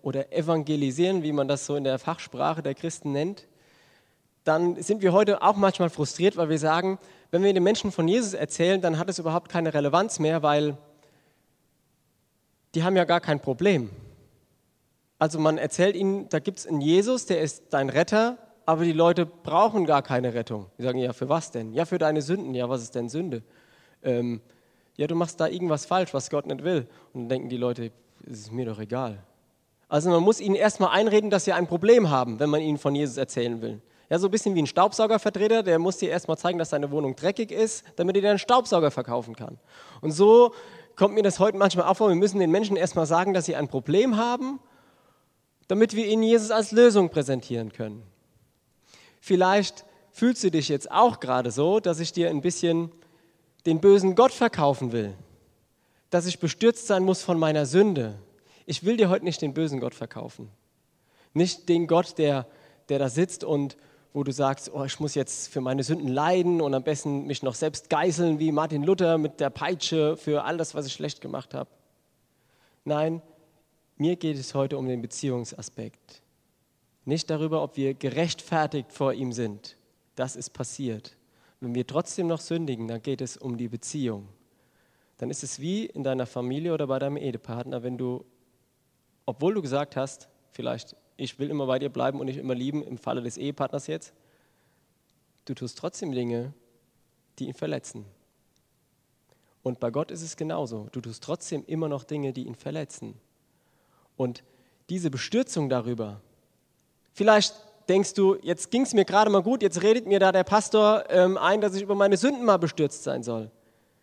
G: oder evangelisieren, wie man das so in der Fachsprache der Christen nennt, dann sind wir heute auch manchmal frustriert, weil wir sagen, wenn wir den Menschen von Jesus erzählen, dann hat es überhaupt keine Relevanz mehr, weil die haben ja gar kein Problem. Also man erzählt ihnen, da gibt es einen Jesus, der ist dein Retter, aber die Leute brauchen gar keine Rettung. Die sagen, ja, für was denn? Ja, für deine Sünden. Ja, was ist denn Sünde? Ja, du machst da irgendwas falsch, was Gott nicht will. Und dann denken die Leute, es ist mir doch egal. Also man muss ihnen erstmal einreden, dass sie ein Problem haben, wenn man ihnen von Jesus erzählen will. Ja, so ein bisschen wie ein Staubsaugervertreter, der muss dir erstmal zeigen, dass seine Wohnung dreckig ist, damit er dir einen Staubsauger verkaufen kann. Und so kommt mir das heute manchmal auch vor, wir müssen den Menschen erstmal sagen, dass sie ein Problem haben, damit wir ihnen Jesus als Lösung präsentieren können. Vielleicht fühlst du dich jetzt auch gerade so, dass ich dir ein bisschen den bösen Gott verkaufen will, dass ich bestürzt sein muss von meiner Sünde. Ich will dir heute nicht den bösen Gott verkaufen. Nicht den Gott, der da sitzt und wo du sagst, oh, ich muss jetzt für meine Sünden leiden und am besten mich noch selbst geißeln wie Martin Luther mit der Peitsche für all das, was ich schlecht gemacht habe. Nein, mir geht es heute um den Beziehungsaspekt. Nicht darüber, ob wir gerechtfertigt vor ihm sind. Das ist passiert. Wenn wir trotzdem noch sündigen, dann geht es um die Beziehung. Dann ist es wie in deiner Familie oder bei deinem Ehepartner, wenn du, obwohl du gesagt hast, vielleicht, ich will immer bei dir bleiben und dich immer lieben, im Falle des Ehepartners jetzt, du tust trotzdem Dinge, die ihn verletzen. Und bei Gott ist es genauso. Du tust trotzdem immer noch Dinge, die ihn verletzen. Und diese Bestürzung darüber, vielleicht denkst du, jetzt ging es mir gerade mal gut, jetzt redet mir da der Pastor ein, dass ich über meine Sünden mal bestürzt sein soll.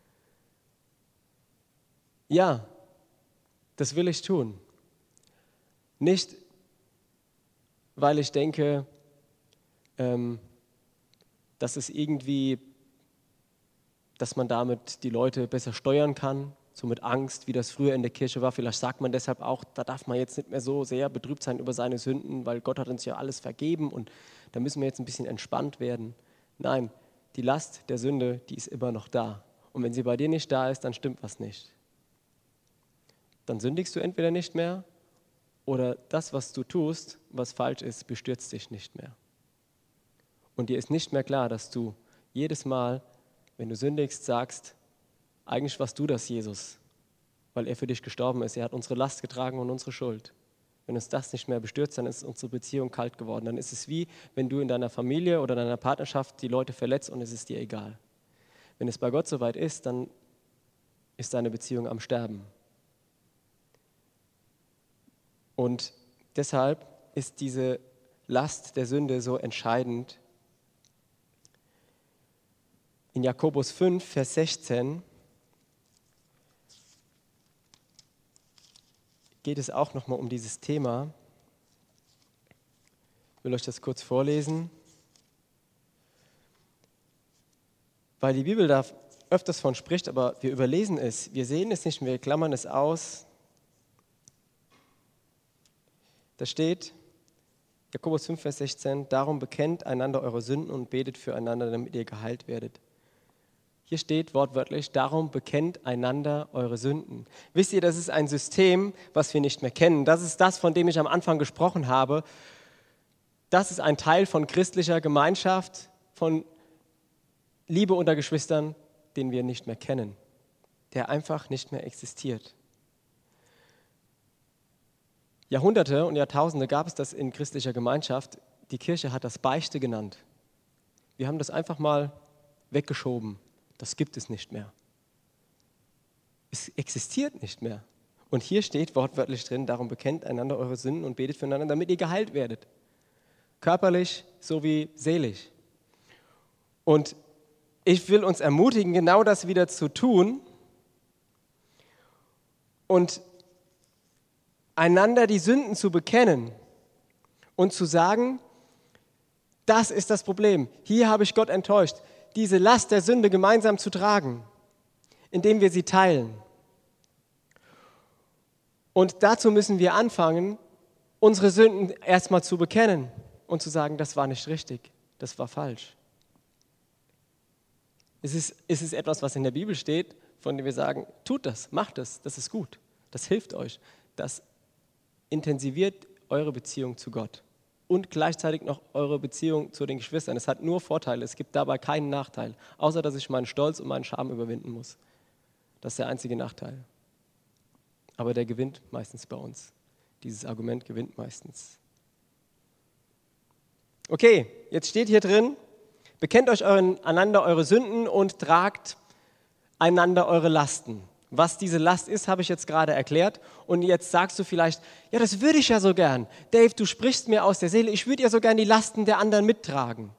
G: Ja, das will ich tun. Nicht, weil ich denke, dass es irgendwie, dass man damit die Leute besser steuern kann, so mit Angst, wie das früher in der Kirche war. Vielleicht sagt man deshalb auch, da darf man jetzt nicht mehr so sehr betrübt sein über seine Sünden, weil Gott hat uns ja alles vergeben und da müssen wir jetzt ein bisschen entspannt werden. Nein, die Last der Sünde, die ist immer noch da. Und wenn sie bei dir nicht da ist, dann stimmt was nicht. Dann sündigst du entweder nicht mehr oder das, was du tust, was falsch ist, bestürzt dich nicht mehr. Und dir ist nicht mehr klar, dass du jedes Mal, wenn du sündigst, sagst, eigentlich warst du das, Jesus, weil er für dich gestorben ist. Er hat unsere Last getragen und unsere Schuld. Wenn uns das nicht mehr bestürzt, dann ist unsere Beziehung kalt geworden. Dann ist es wie, wenn du in deiner Familie oder deiner Partnerschaft die Leute verletzt und es ist dir egal. Wenn es bei Gott soweit ist, dann ist deine Beziehung am Sterben. Und deshalb ist diese Last der Sünde so entscheidend. In Jakobus 5, Vers 16 geht es auch nochmal um dieses Thema. Ich will euch das kurz vorlesen, weil die Bibel da öfters von spricht, aber wir überlesen es, wir sehen es nicht, wir klammern es aus. Da steht, Jakobus 5, Vers 16, darum bekennt einander eure Sünden und betet füreinander, damit ihr geheilt werdet. Hier steht wortwörtlich, darum bekennt einander eure Sünden. Wisst ihr, das ist ein System, was wir nicht mehr kennen. Das ist das, von dem ich am Anfang gesprochen habe. Das ist ein Teil von christlicher Gemeinschaft, von Liebe unter Geschwistern, den wir nicht mehr kennen, der einfach nicht mehr existiert. Jahrhunderte und Jahrtausende gab es das in christlicher Gemeinschaft. Die Kirche hat das Beichte genannt. Wir haben das einfach mal weggeschoben. Das gibt es nicht mehr. Es existiert nicht mehr. Und hier steht wortwörtlich drin, darum bekennt einander eure Sünden und betet füreinander, damit ihr geheilt werdet. Körperlich sowie seelisch. Und ich will uns ermutigen, genau das wieder zu tun und einander die Sünden zu bekennen und zu sagen, das ist das Problem. Hier habe ich Gott enttäuscht. Diese Last der Sünde gemeinsam zu tragen, indem wir sie teilen. Und dazu müssen wir anfangen, unsere Sünden erstmal zu bekennen und zu sagen, das war nicht richtig, das war falsch. Es ist etwas, was in der Bibel steht, von dem wir sagen, tut das, macht das, das ist gut, das hilft euch, das intensiviert eure Beziehung zu Gott und gleichzeitig noch eure Beziehung zu den Geschwistern. Es hat nur Vorteile, es gibt dabei keinen Nachteil, außer dass ich meinen Stolz und meinen Scham überwinden muss. Das ist der einzige Nachteil. Aber der gewinnt meistens bei uns. Dieses Argument gewinnt meistens. Okay, jetzt steht hier drin, bekennt euch einander eure Sünden und tragt einander eure Lasten. Was diese Last ist, habe ich jetzt gerade erklärt. Und jetzt sagst du vielleicht, ja, das würde ich ja so gern. Dave, du sprichst mir aus der Seele, ich würde ja so gern die Lasten der anderen mittragen.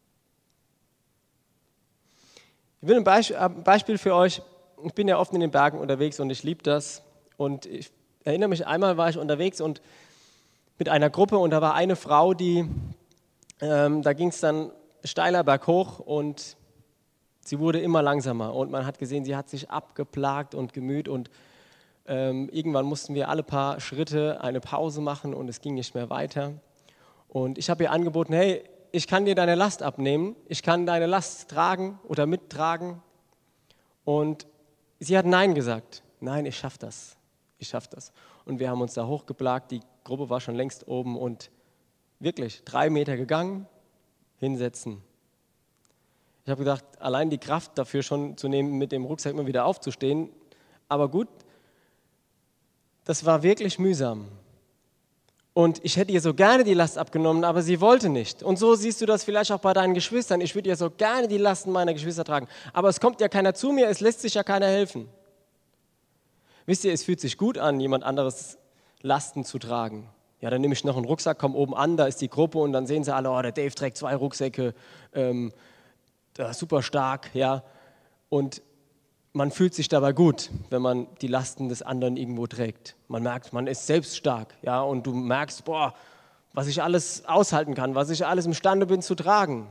G: Ich will ein Beispiel für euch. Ich bin ja oft in den Bergen unterwegs und ich liebe das. Und ich erinnere mich, einmal war ich unterwegs und mit einer Gruppe und da war eine Frau, da ging es dann steiler berghoch und sie wurde immer langsamer und man hat gesehen, sie hat sich abgeplagt und gemüht und irgendwann mussten wir alle paar Schritte eine Pause machen und es ging nicht mehr weiter. Und ich habe ihr angeboten, hey, ich kann dir deine Last abnehmen, ich kann deine Last tragen oder mittragen. Und sie hat Nein gesagt. Nein, ich schaffe das. Und wir haben uns da hochgeplagt, die Gruppe war schon längst oben und wirklich 3 Meter gegangen, hinsetzen. Ich habe gedacht, allein die Kraft dafür schon zu nehmen, mit dem Rucksack immer wieder aufzustehen, aber gut, das war wirklich mühsam. Und ich hätte ihr so gerne die Last abgenommen, aber sie wollte nicht. Und so siehst du das vielleicht auch bei deinen Geschwistern. Ich würde ihr so gerne die Lasten meiner Geschwister tragen, aber es kommt ja keiner zu mir, es lässt sich ja keiner helfen. Wisst ihr, es fühlt sich gut an, jemand anderes Lasten zu tragen. Ja, dann nehme ich noch einen Rucksack, komme oben an, da ist die Gruppe und dann sehen sie alle, oh, der Dave trägt 2 Rucksäcke, super stark, ja. Und man fühlt sich dabei gut, wenn man die Lasten des anderen irgendwo trägt. Man merkt, man ist selbst stark, ja, und du merkst, boah, was ich alles aushalten kann, was ich alles imstande bin zu tragen.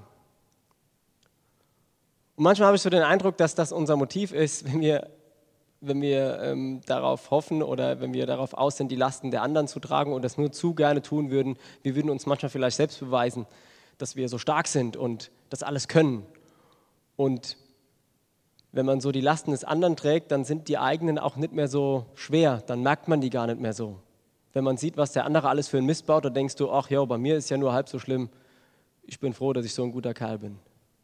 G: Und manchmal habe ich so den Eindruck, dass das unser Motiv ist, wenn wir darauf hoffen oder wenn wir darauf aus sind, die Lasten der anderen zu tragen und das nur zu gerne tun würden. Wir würden uns manchmal vielleicht selbst beweisen, dass wir so stark sind und das alles können. Und wenn man so die Lasten des anderen trägt, dann sind die eigenen auch nicht mehr so schwer, dann merkt man die gar nicht mehr so. Wenn man sieht, was der andere alles für einen Mist baut, dann denkst du, ach ja, bei mir ist ja nur halb so schlimm. Ich bin froh, dass ich so ein guter Kerl bin.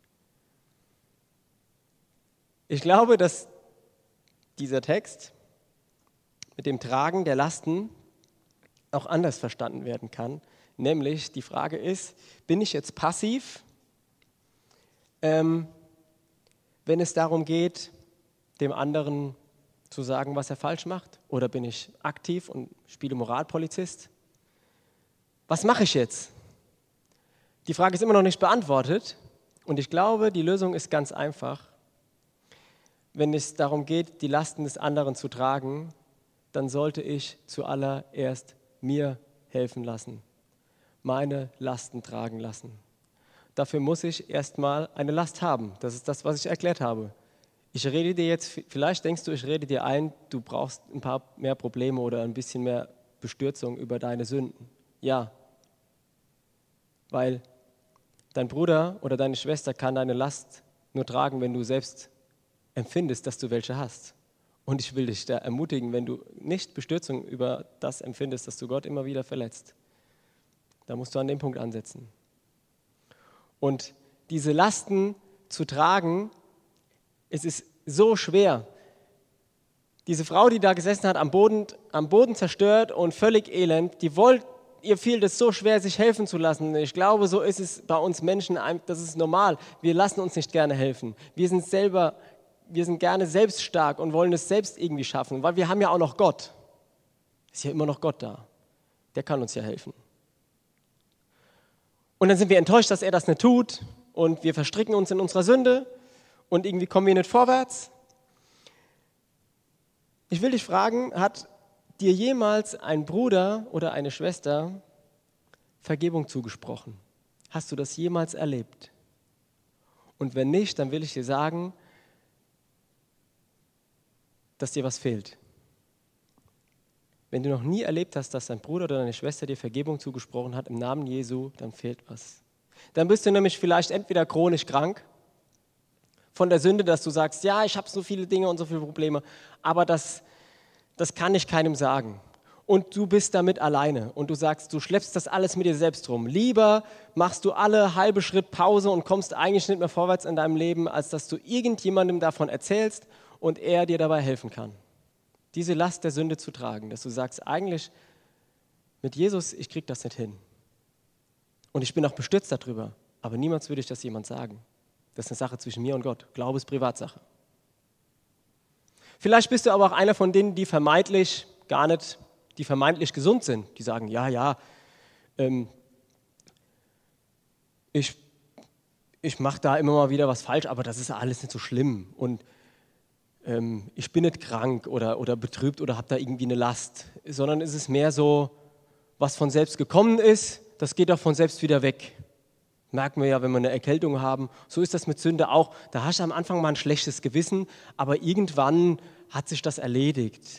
G: Ich glaube, dass dieser Text mit dem Tragen der Lasten auch anders verstanden werden kann. Nämlich die Frage ist, bin ich jetzt passiv, wenn es darum geht, dem anderen zu sagen, was er falsch macht? Oder bin ich aktiv und spiele Moralpolizist? Was mache ich jetzt? Die Frage ist immer noch nicht beantwortet und ich glaube, die Lösung ist ganz einfach. Wenn es darum geht, die Lasten des anderen zu tragen, dann sollte ich zuallererst mir helfen lassen, meine Lasten tragen lassen. Dafür muss ich erstmal eine Last haben. Das ist das, was ich erklärt habe. Ich rede dir jetzt, vielleicht denkst du, ich rede dir ein, du brauchst ein paar mehr Probleme oder ein bisschen mehr Bestürzung über deine Sünden. Ja, weil dein Bruder oder deine Schwester kann deine Last nur tragen, wenn du selbst empfindest, dass du welche hast. Und ich will dich da ermutigen, wenn du nicht Bestürzung über das empfindest, dass du Gott immer wieder verletzt. Da musst du an dem Punkt ansetzen. Und diese Lasten zu tragen, es ist so schwer. Diese Frau, die da gesessen hat, am Boden zerstört und völlig elend, ihr fiel das so schwer, sich helfen zu lassen. Ich glaube, so ist es bei uns Menschen, das ist normal. Wir lassen uns nicht gerne helfen. Wir sind gerne selbst stark und wollen es selbst irgendwie schaffen, weil wir haben ja auch noch Gott. Ist ja immer noch Gott da. Der kann uns ja helfen. Und dann sind wir enttäuscht, dass er das nicht tut und wir verstricken uns in unserer Sünde und irgendwie kommen wir nicht vorwärts. Ich will dich fragen, hat dir jemals ein Bruder oder eine Schwester Vergebung zugesprochen? Hast du das jemals erlebt? Und wenn nicht, dann will ich dir sagen, dass dir was fehlt. Wenn du noch nie erlebt hast, dass dein Bruder oder deine Schwester dir Vergebung zugesprochen hat im Namen Jesu, dann fehlt was. Dann bist du nämlich vielleicht entweder chronisch krank von der Sünde, dass du sagst, ja, ich habe so viele Dinge und so viele Probleme, aber das kann ich keinem sagen. und du bist damit alleine und du sagst, du schleppst das alles mit dir selbst rum. Lieber machst du alle halbe Schritt Pause und kommst eigentlich nicht mehr vorwärts in deinem Leben, als dass du irgendjemandem davon erzählst und er dir dabei helfen kann. Diese Last der Sünde zu tragen, dass du sagst, eigentlich mit Jesus, ich kriege das nicht hin. Und ich bin auch bestürzt darüber, aber niemals würde ich das jemand sagen. Das ist eine Sache zwischen mir und Gott. Glaube ist Privatsache. Vielleicht bist du aber auch einer von denen, die vermeintlich gesund sind. Die sagen, ich mache da immer mal wieder was falsch, aber das ist alles nicht so schlimm. Und ich bin nicht krank oder betrübt oder habe da irgendwie eine Last. Sondern es ist mehr so, was von selbst gekommen ist, das geht auch von selbst wieder weg. Merken wir ja, wenn wir eine Erkältung haben. So ist das mit Sünde auch. Da hast du am Anfang mal ein schlechtes Gewissen, aber irgendwann hat sich das erledigt.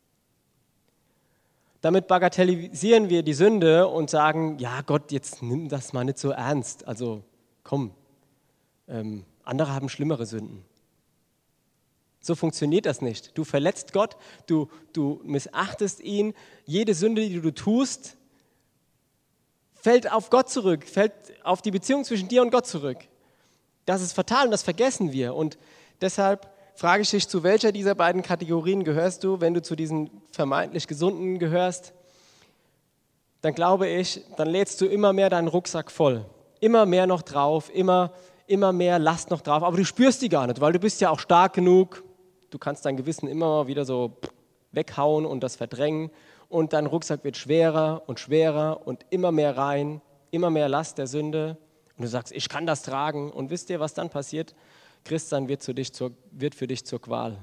G: Damit bagatellisieren wir die Sünde und sagen, ja Gott, jetzt nimm das mal nicht so ernst. Also komm, andere haben schlimmere Sünden. So funktioniert das nicht. Du verletzt Gott, du missachtest ihn. Jede Sünde, die du tust, fällt auf Gott zurück, fällt auf die Beziehung zwischen dir und Gott zurück. Das ist fatal und das vergessen wir. Und deshalb frage ich dich, zu welcher dieser beiden Kategorien gehörst du? Wenn du zu diesen vermeintlich Gesunden gehörst, dann glaube ich, dann lädst du immer mehr deinen Rucksack voll. Immer mehr noch drauf, immer mehr Last noch drauf. Aber du spürst die gar nicht, weil du bist ja auch stark genug. Du kannst dein Gewissen immer mal wieder so weghauen und das verdrängen. Und dein Rucksack wird schwerer und schwerer und immer mehr rein, immer mehr Last der Sünde. Und du sagst, ich kann das tragen. Und wisst ihr, was dann passiert? Christsein wird für dich zur Qual.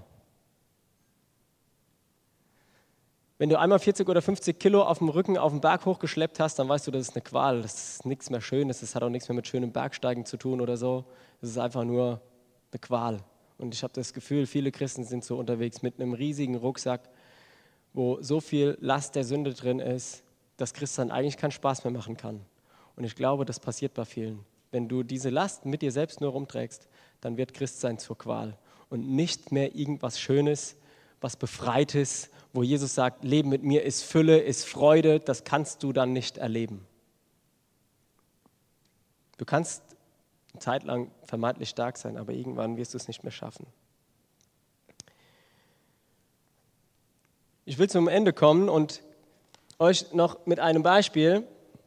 G: Wenn du einmal 40 oder 50 Kilo auf dem Rücken auf den Berg hochgeschleppt hast, dann weißt du, das ist eine Qual. Das ist nichts mehr Schönes, das hat auch nichts mehr mit schönem Bergsteigen zu tun oder so. Das ist einfach nur eine Qual. Und ich habe das Gefühl, viele Christen sind so unterwegs mit einem riesigen Rucksack, wo so viel Last der Sünde drin ist, dass Christsein eigentlich keinen Spaß mehr machen kann. Und ich glaube, das passiert bei vielen. Wenn du diese Last mit dir selbst nur rumträgst, dann wird Christsein zur Qual und nicht mehr irgendwas Schönes, was Befreites, wo Jesus sagt, Leben mit mir ist Fülle, ist Freude, das kannst du dann nicht erleben. Du kannst eine Zeit lang vermeintlich stark sein, aber irgendwann wirst du es nicht mehr schaffen. Ich will zum Ende kommen und euch noch mit einem Beispiel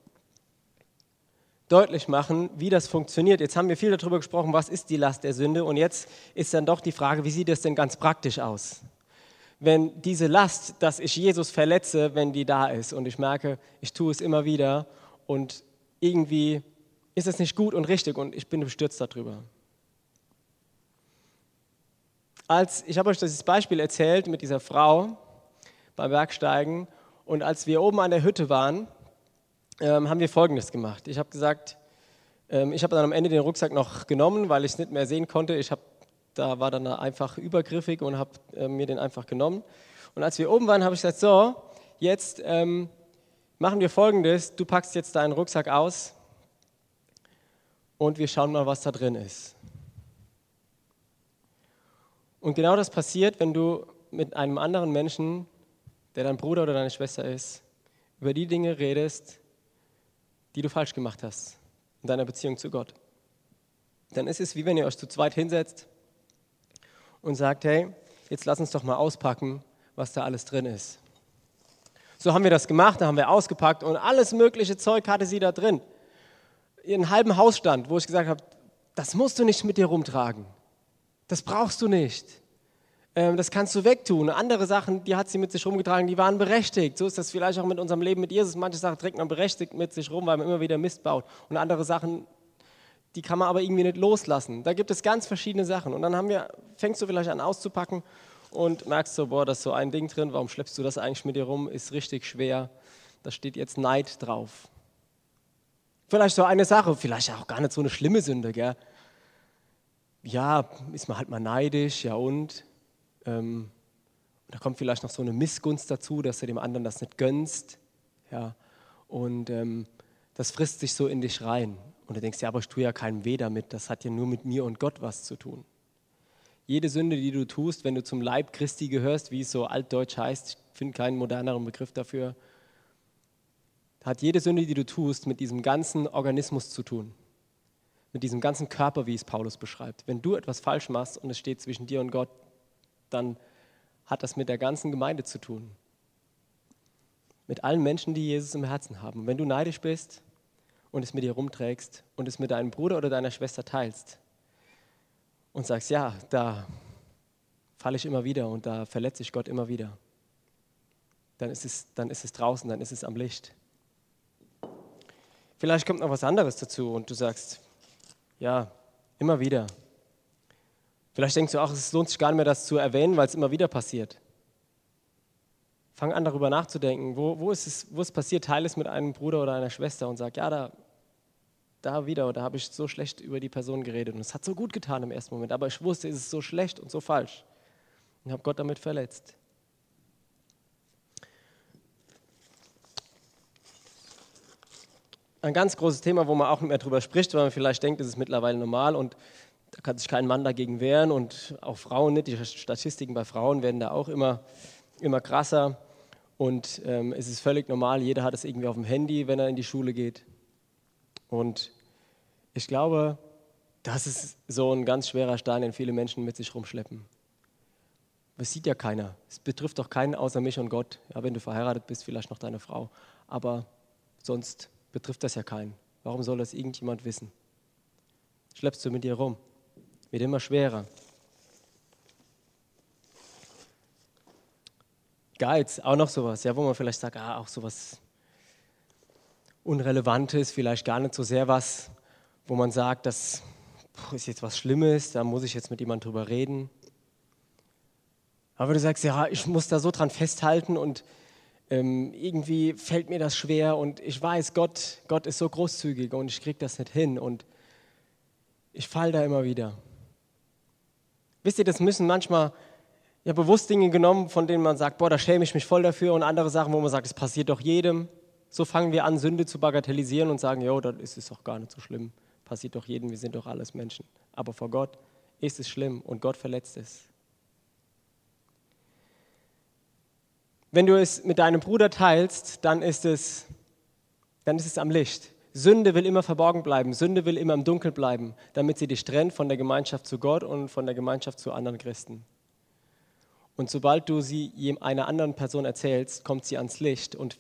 G: deutlich machen, wie das funktioniert. Jetzt haben wir viel darüber gesprochen, was ist die Last der Sünde, und jetzt ist dann doch die Frage, wie sieht das denn ganz praktisch aus? Wenn diese Last, dass ich Jesus verletze, wenn die da ist und ich merke, ich tue es immer wieder und irgendwie ist es nicht gut und richtig und ich bin bestürzt darüber. Ich habe euch dieses Beispiel erzählt mit dieser Frau beim Bergsteigen, und als wir oben an der Hütte waren, haben wir Folgendes gemacht. Ich habe gesagt, ich habe dann am Ende den Rucksack noch genommen, weil ich es nicht mehr sehen konnte. Da war dann einfach übergriffig und habe mir den einfach genommen. Und als wir oben waren, habe ich gesagt, so, jetzt machen wir Folgendes. Du packst jetzt deinen Rucksack aus und wir schauen mal, was da drin ist. Und genau das passiert, wenn du mit einem anderen Menschen, der dein Bruder oder deine Schwester ist, über die Dinge redest, die du falsch gemacht hast in deiner Beziehung zu Gott. Dann ist es wie wenn ihr euch zu zweit hinsetzt und sagt, hey, jetzt lass uns doch mal auspacken, was da alles drin ist. So haben wir das gemacht, da haben wir ausgepackt und alles mögliche Zeug hatte sie da drin. Einen halben Hausstand, wo ich gesagt habe, das musst du nicht mit dir rumtragen. Das brauchst du nicht. Das kannst du wegtun. Andere Sachen, die hat sie mit sich rumgetragen, die waren berechtigt. So ist das vielleicht auch mit unserem Leben mit Jesus. Manche Sachen trägt man berechtigt mit sich rum, weil man immer wieder Mist baut. Und andere Sachen, die kann man aber irgendwie nicht loslassen. Da gibt es ganz verschiedene Sachen. Und dann fängst du vielleicht an auszupacken und merkst so, boah, da ist so ein Ding drin, warum schleppst du das eigentlich mit dir rum? Ist richtig schwer. Da steht jetzt Neid drauf. Vielleicht so eine Sache, vielleicht auch gar nicht so eine schlimme Sünde, gell? Ja, ist man halt mal neidisch, ja und? Da kommt vielleicht noch so eine Missgunst dazu, dass du dem anderen das nicht gönnst. Ja, und das frisst sich so in dich rein. Und du denkst, ja, aber ich tue ja keinem weh damit, das hat ja nur mit mir und Gott was zu tun. Jede Sünde, die du tust, wenn du zum Leib Christi gehörst, wie es so altdeutsch heißt, ich finde keinen moderneren Begriff dafür. Hat jede Sünde, die du tust, mit diesem ganzen Organismus zu tun. Mit diesem ganzen Körper, wie es Paulus beschreibt. Wenn du etwas falsch machst und es steht zwischen dir und Gott, dann hat das mit der ganzen Gemeinde zu tun. Mit allen Menschen, die Jesus im Herzen haben. Und wenn du neidisch bist und es mit dir rumträgst und es mit deinem Bruder oder deiner Schwester teilst und sagst, ja, da falle ich immer wieder und da verletze ich Gott immer wieder, dann ist es draußen, dann ist es am Licht. Vielleicht kommt noch was anderes dazu und du sagst, ja, immer wieder. Vielleicht denkst du auch, es lohnt sich gar nicht mehr, das zu erwähnen, weil es immer wieder passiert. Fang an, darüber nachzudenken, wo ist es passiert, teile es mit einem Bruder oder einer Schwester und sag, ja, da wieder, oder habe ich so schlecht über die Person geredet und es hat so gut getan im ersten Moment, aber ich wusste, es ist so schlecht und so falsch und habe Gott damit verletzt. Ein ganz großes Thema, wo man auch nicht mehr drüber spricht, weil man vielleicht denkt, es ist mittlerweile normal und da kann sich kein Mann dagegen wehren und auch Frauen nicht. Die Statistiken bei Frauen werden da auch immer krasser und es ist völlig normal, jeder hat es irgendwie auf dem Handy, wenn er in die Schule geht. Und ich glaube, das ist so ein ganz schwerer Stein, den viele Menschen mit sich rumschleppen. Das sieht ja keiner. Es betrifft doch keinen außer mich und Gott. Ja, wenn du verheiratet bist, vielleicht noch deine Frau. Aber sonst betrifft das ja keinen. Warum soll das irgendjemand wissen? Schleppst du mit dir rum? Wird immer schwerer. Geiz, auch noch sowas, ja, wo man vielleicht sagt, auch sowas Unrelevantes, vielleicht gar nicht so sehr was, wo man sagt, das ist jetzt was Schlimmes, da muss ich jetzt mit jemandem drüber reden. Aber du sagst, ja, ich muss da so dran festhalten und irgendwie fällt mir das schwer und ich weiß, Gott ist so großzügig und ich kriege das nicht hin und ich falle da immer wieder. Wisst ihr, das müssen manchmal ja bewusst Dinge genommen, von denen man sagt, boah, da schäme ich mich voll dafür und andere Sachen, wo man sagt, es passiert doch jedem. So fangen wir an, Sünde zu bagatellisieren und sagen, jo, das ist doch gar nicht so schlimm, passiert doch jedem, wir sind doch alles Menschen. Aber vor Gott ist es schlimm und Gott verletzt es. Wenn du es mit deinem Bruder teilst, dann ist es am Licht. Sünde will immer verborgen bleiben, Sünde will immer im Dunkeln bleiben, damit sie dich trennt von der Gemeinschaft zu Gott und von der Gemeinschaft zu anderen Christen. Und sobald du sie einer anderen Person erzählst, kommt sie ans Licht und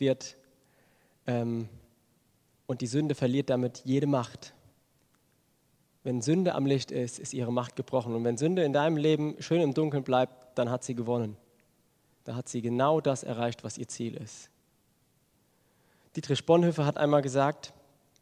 G: die Sünde verliert damit jede Macht. Wenn Sünde am Licht ist, ist ihre Macht gebrochen. Und wenn Sünde in deinem Leben schön im Dunkeln bleibt, dann hat sie gewonnen. Da hat sie genau das erreicht, was ihr Ziel ist. Dietrich Bonhoeffer hat einmal gesagt,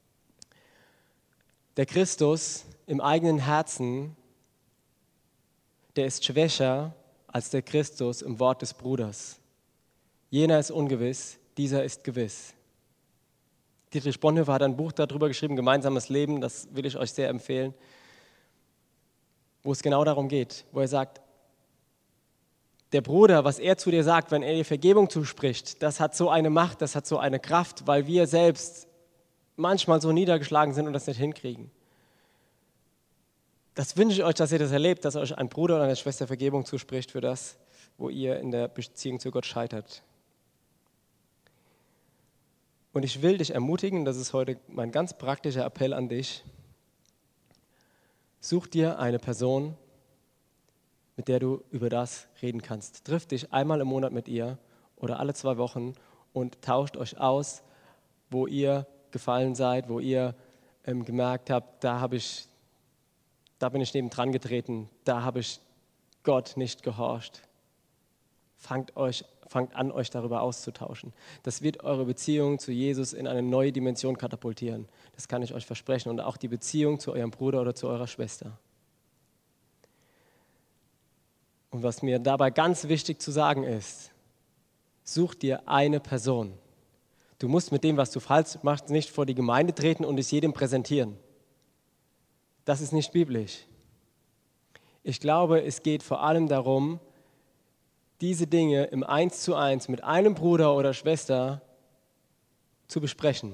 G: der Christus im eigenen Herzen, der ist schwächer als der Christus im Wort des Bruders. Jener ist ungewiss, dieser ist gewiss. Dietrich Bonhoeffer hat ein Buch darüber geschrieben, Gemeinsames Leben, das will ich euch sehr empfehlen, wo es genau darum geht, wo er sagt, der Bruder, was er zu dir sagt, wenn er dir Vergebung zuspricht, das hat so eine Macht, das hat so eine Kraft, weil wir selbst manchmal so niedergeschlagen sind und das nicht hinkriegen. Das wünsche ich euch, dass ihr das erlebt, dass euch ein Bruder oder eine Schwester Vergebung zuspricht für das, wo ihr in der Beziehung zu Gott scheitert. Und ich will dich ermutigen, das ist heute mein ganz praktischer Appell an dich, such dir eine Person, mit der du über das reden kannst. Triff dich einmal im Monat mit ihr oder alle 2 Wochen und tauscht euch aus, wo ihr gefallen seid, wo ihr gemerkt habt, da bin ich nebendran getreten, da habe ich Gott nicht gehorcht. Fangt an, euch darüber auszutauschen. Das wird eure Beziehung zu Jesus in eine neue Dimension katapultieren. Das kann ich euch versprechen. Und auch die Beziehung zu eurem Bruder oder zu eurer Schwester. Und was mir dabei ganz wichtig zu sagen ist, such dir eine Person. Du musst mit dem, was du falsch machst, nicht vor die Gemeinde treten und es jedem präsentieren. Das ist nicht biblisch. Ich glaube, es geht vor allem darum, diese Dinge im 1:1 mit einem Bruder oder Schwester zu besprechen.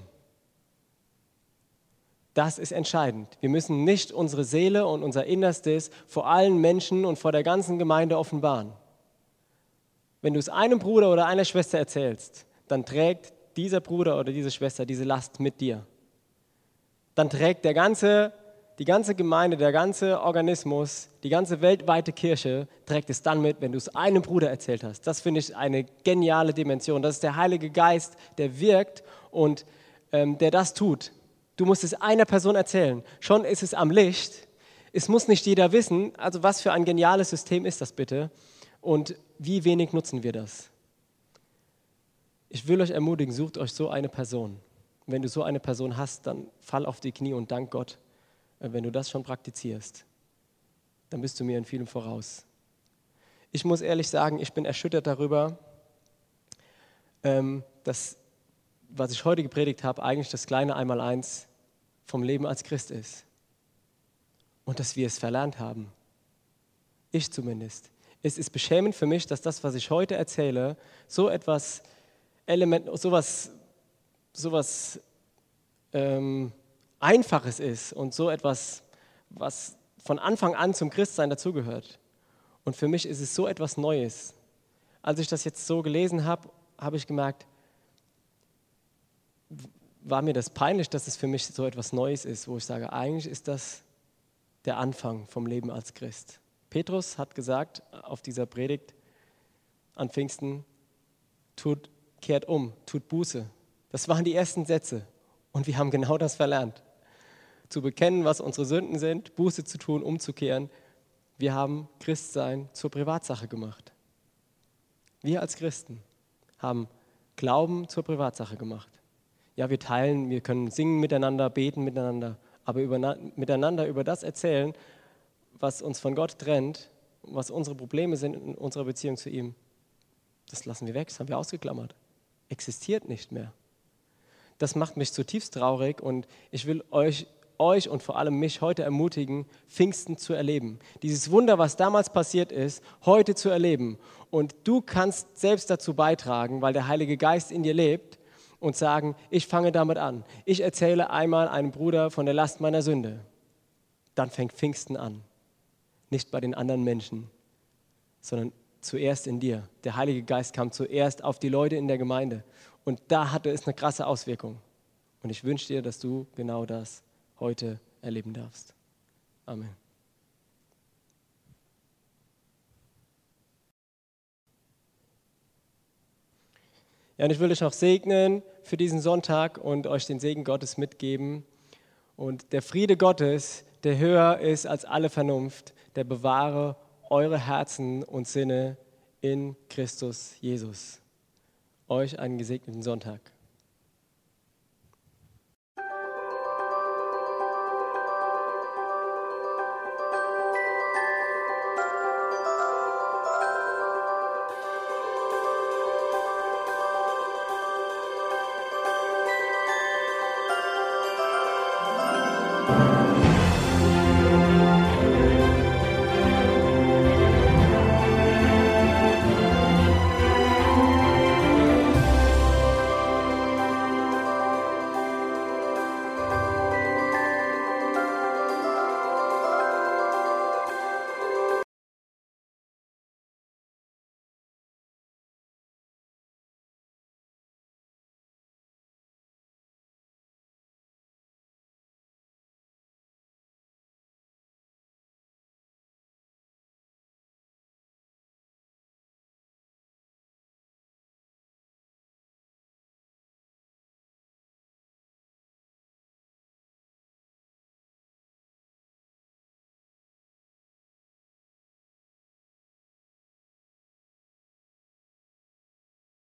G: Das ist entscheidend. Wir müssen nicht unsere Seele und unser Innerstes vor allen Menschen und vor der ganzen Gemeinde offenbaren. wenn du es einem Bruder oder einer Schwester erzählst, dann trägt dieser Bruder oder diese Schwester diese Last mit dir. Dann trägt die ganze Gemeinde, der ganze Organismus, die ganze weltweite Kirche trägt es dann mit, wenn du es einem Bruder erzählt hast. Das finde ich eine geniale Dimension. Das ist der Heilige Geist, der wirkt und der das tut. Du musst es einer Person erzählen. Schon ist es am Licht. Es muss nicht jeder wissen. Also was für ein geniales System ist das bitte? Und wie wenig nutzen wir das? Ich will euch ermutigen, sucht euch so eine Person. Wenn du so eine Person hast, dann fall auf die Knie und dank Gott. Wenn du das schon praktizierst, dann bist du mir in vielem voraus. Ich muss ehrlich sagen, ich bin erschüttert darüber, dass, was ich heute gepredigt habe, eigentlich das kleine Einmaleins vom Leben als Christ ist. Und dass wir es verlernt haben. Ich zumindest. Es ist beschämend für mich, dass das, was ich heute erzähle, so etwas Einfaches ist und so etwas, was von Anfang an zum Christsein dazugehört. Und für mich ist es so etwas Neues. Als ich das jetzt so gelesen habe, habe ich gemerkt, war mir das peinlich, dass es für mich so etwas Neues ist, wo ich sage, eigentlich ist das der Anfang vom Leben als Christ. Petrus hat gesagt auf dieser Predigt an Pfingsten, kehrt um, tut Buße. Das waren die ersten Sätze. Und wir haben genau das verlernt. Zu bekennen, was unsere Sünden sind, Buße zu tun, umzukehren. Wir haben Christsein zur Privatsache gemacht. Wir als Christen haben Glauben zur Privatsache gemacht. Ja, wir teilen, wir können singen miteinander, beten miteinander, aber miteinander über das erzählen, was uns von Gott trennt, was unsere Probleme sind in unserer Beziehung zu ihm, das lassen wir weg, das haben wir ausgeklammert. Existiert nicht mehr. Das macht mich zutiefst traurig und ich will euch und vor allem mich heute ermutigen, Pfingsten zu erleben. Dieses Wunder, was damals passiert ist, heute zu erleben. Und du kannst selbst dazu beitragen, weil der Heilige Geist in dir lebt und sagen, ich fange damit an. Ich erzähle einmal einem Bruder von der Last meiner Sünde. Dann fängt Pfingsten an. Nicht bei den anderen Menschen, sondern zuerst in dir. Der Heilige Geist kam zuerst auf die Leute in der Gemeinde. Und da hatte es eine krasse Auswirkung. Und ich wünsche dir, dass du genau das heute erleben darfst. Amen. Ja, und ich will euch noch segnen für diesen Sonntag und euch den Segen Gottes mitgeben. Und der Friede Gottes, der höher ist als alle Vernunft, der bewahre eure Herzen und Sinne in Christus Jesus. Euch einen gesegneten Sonntag.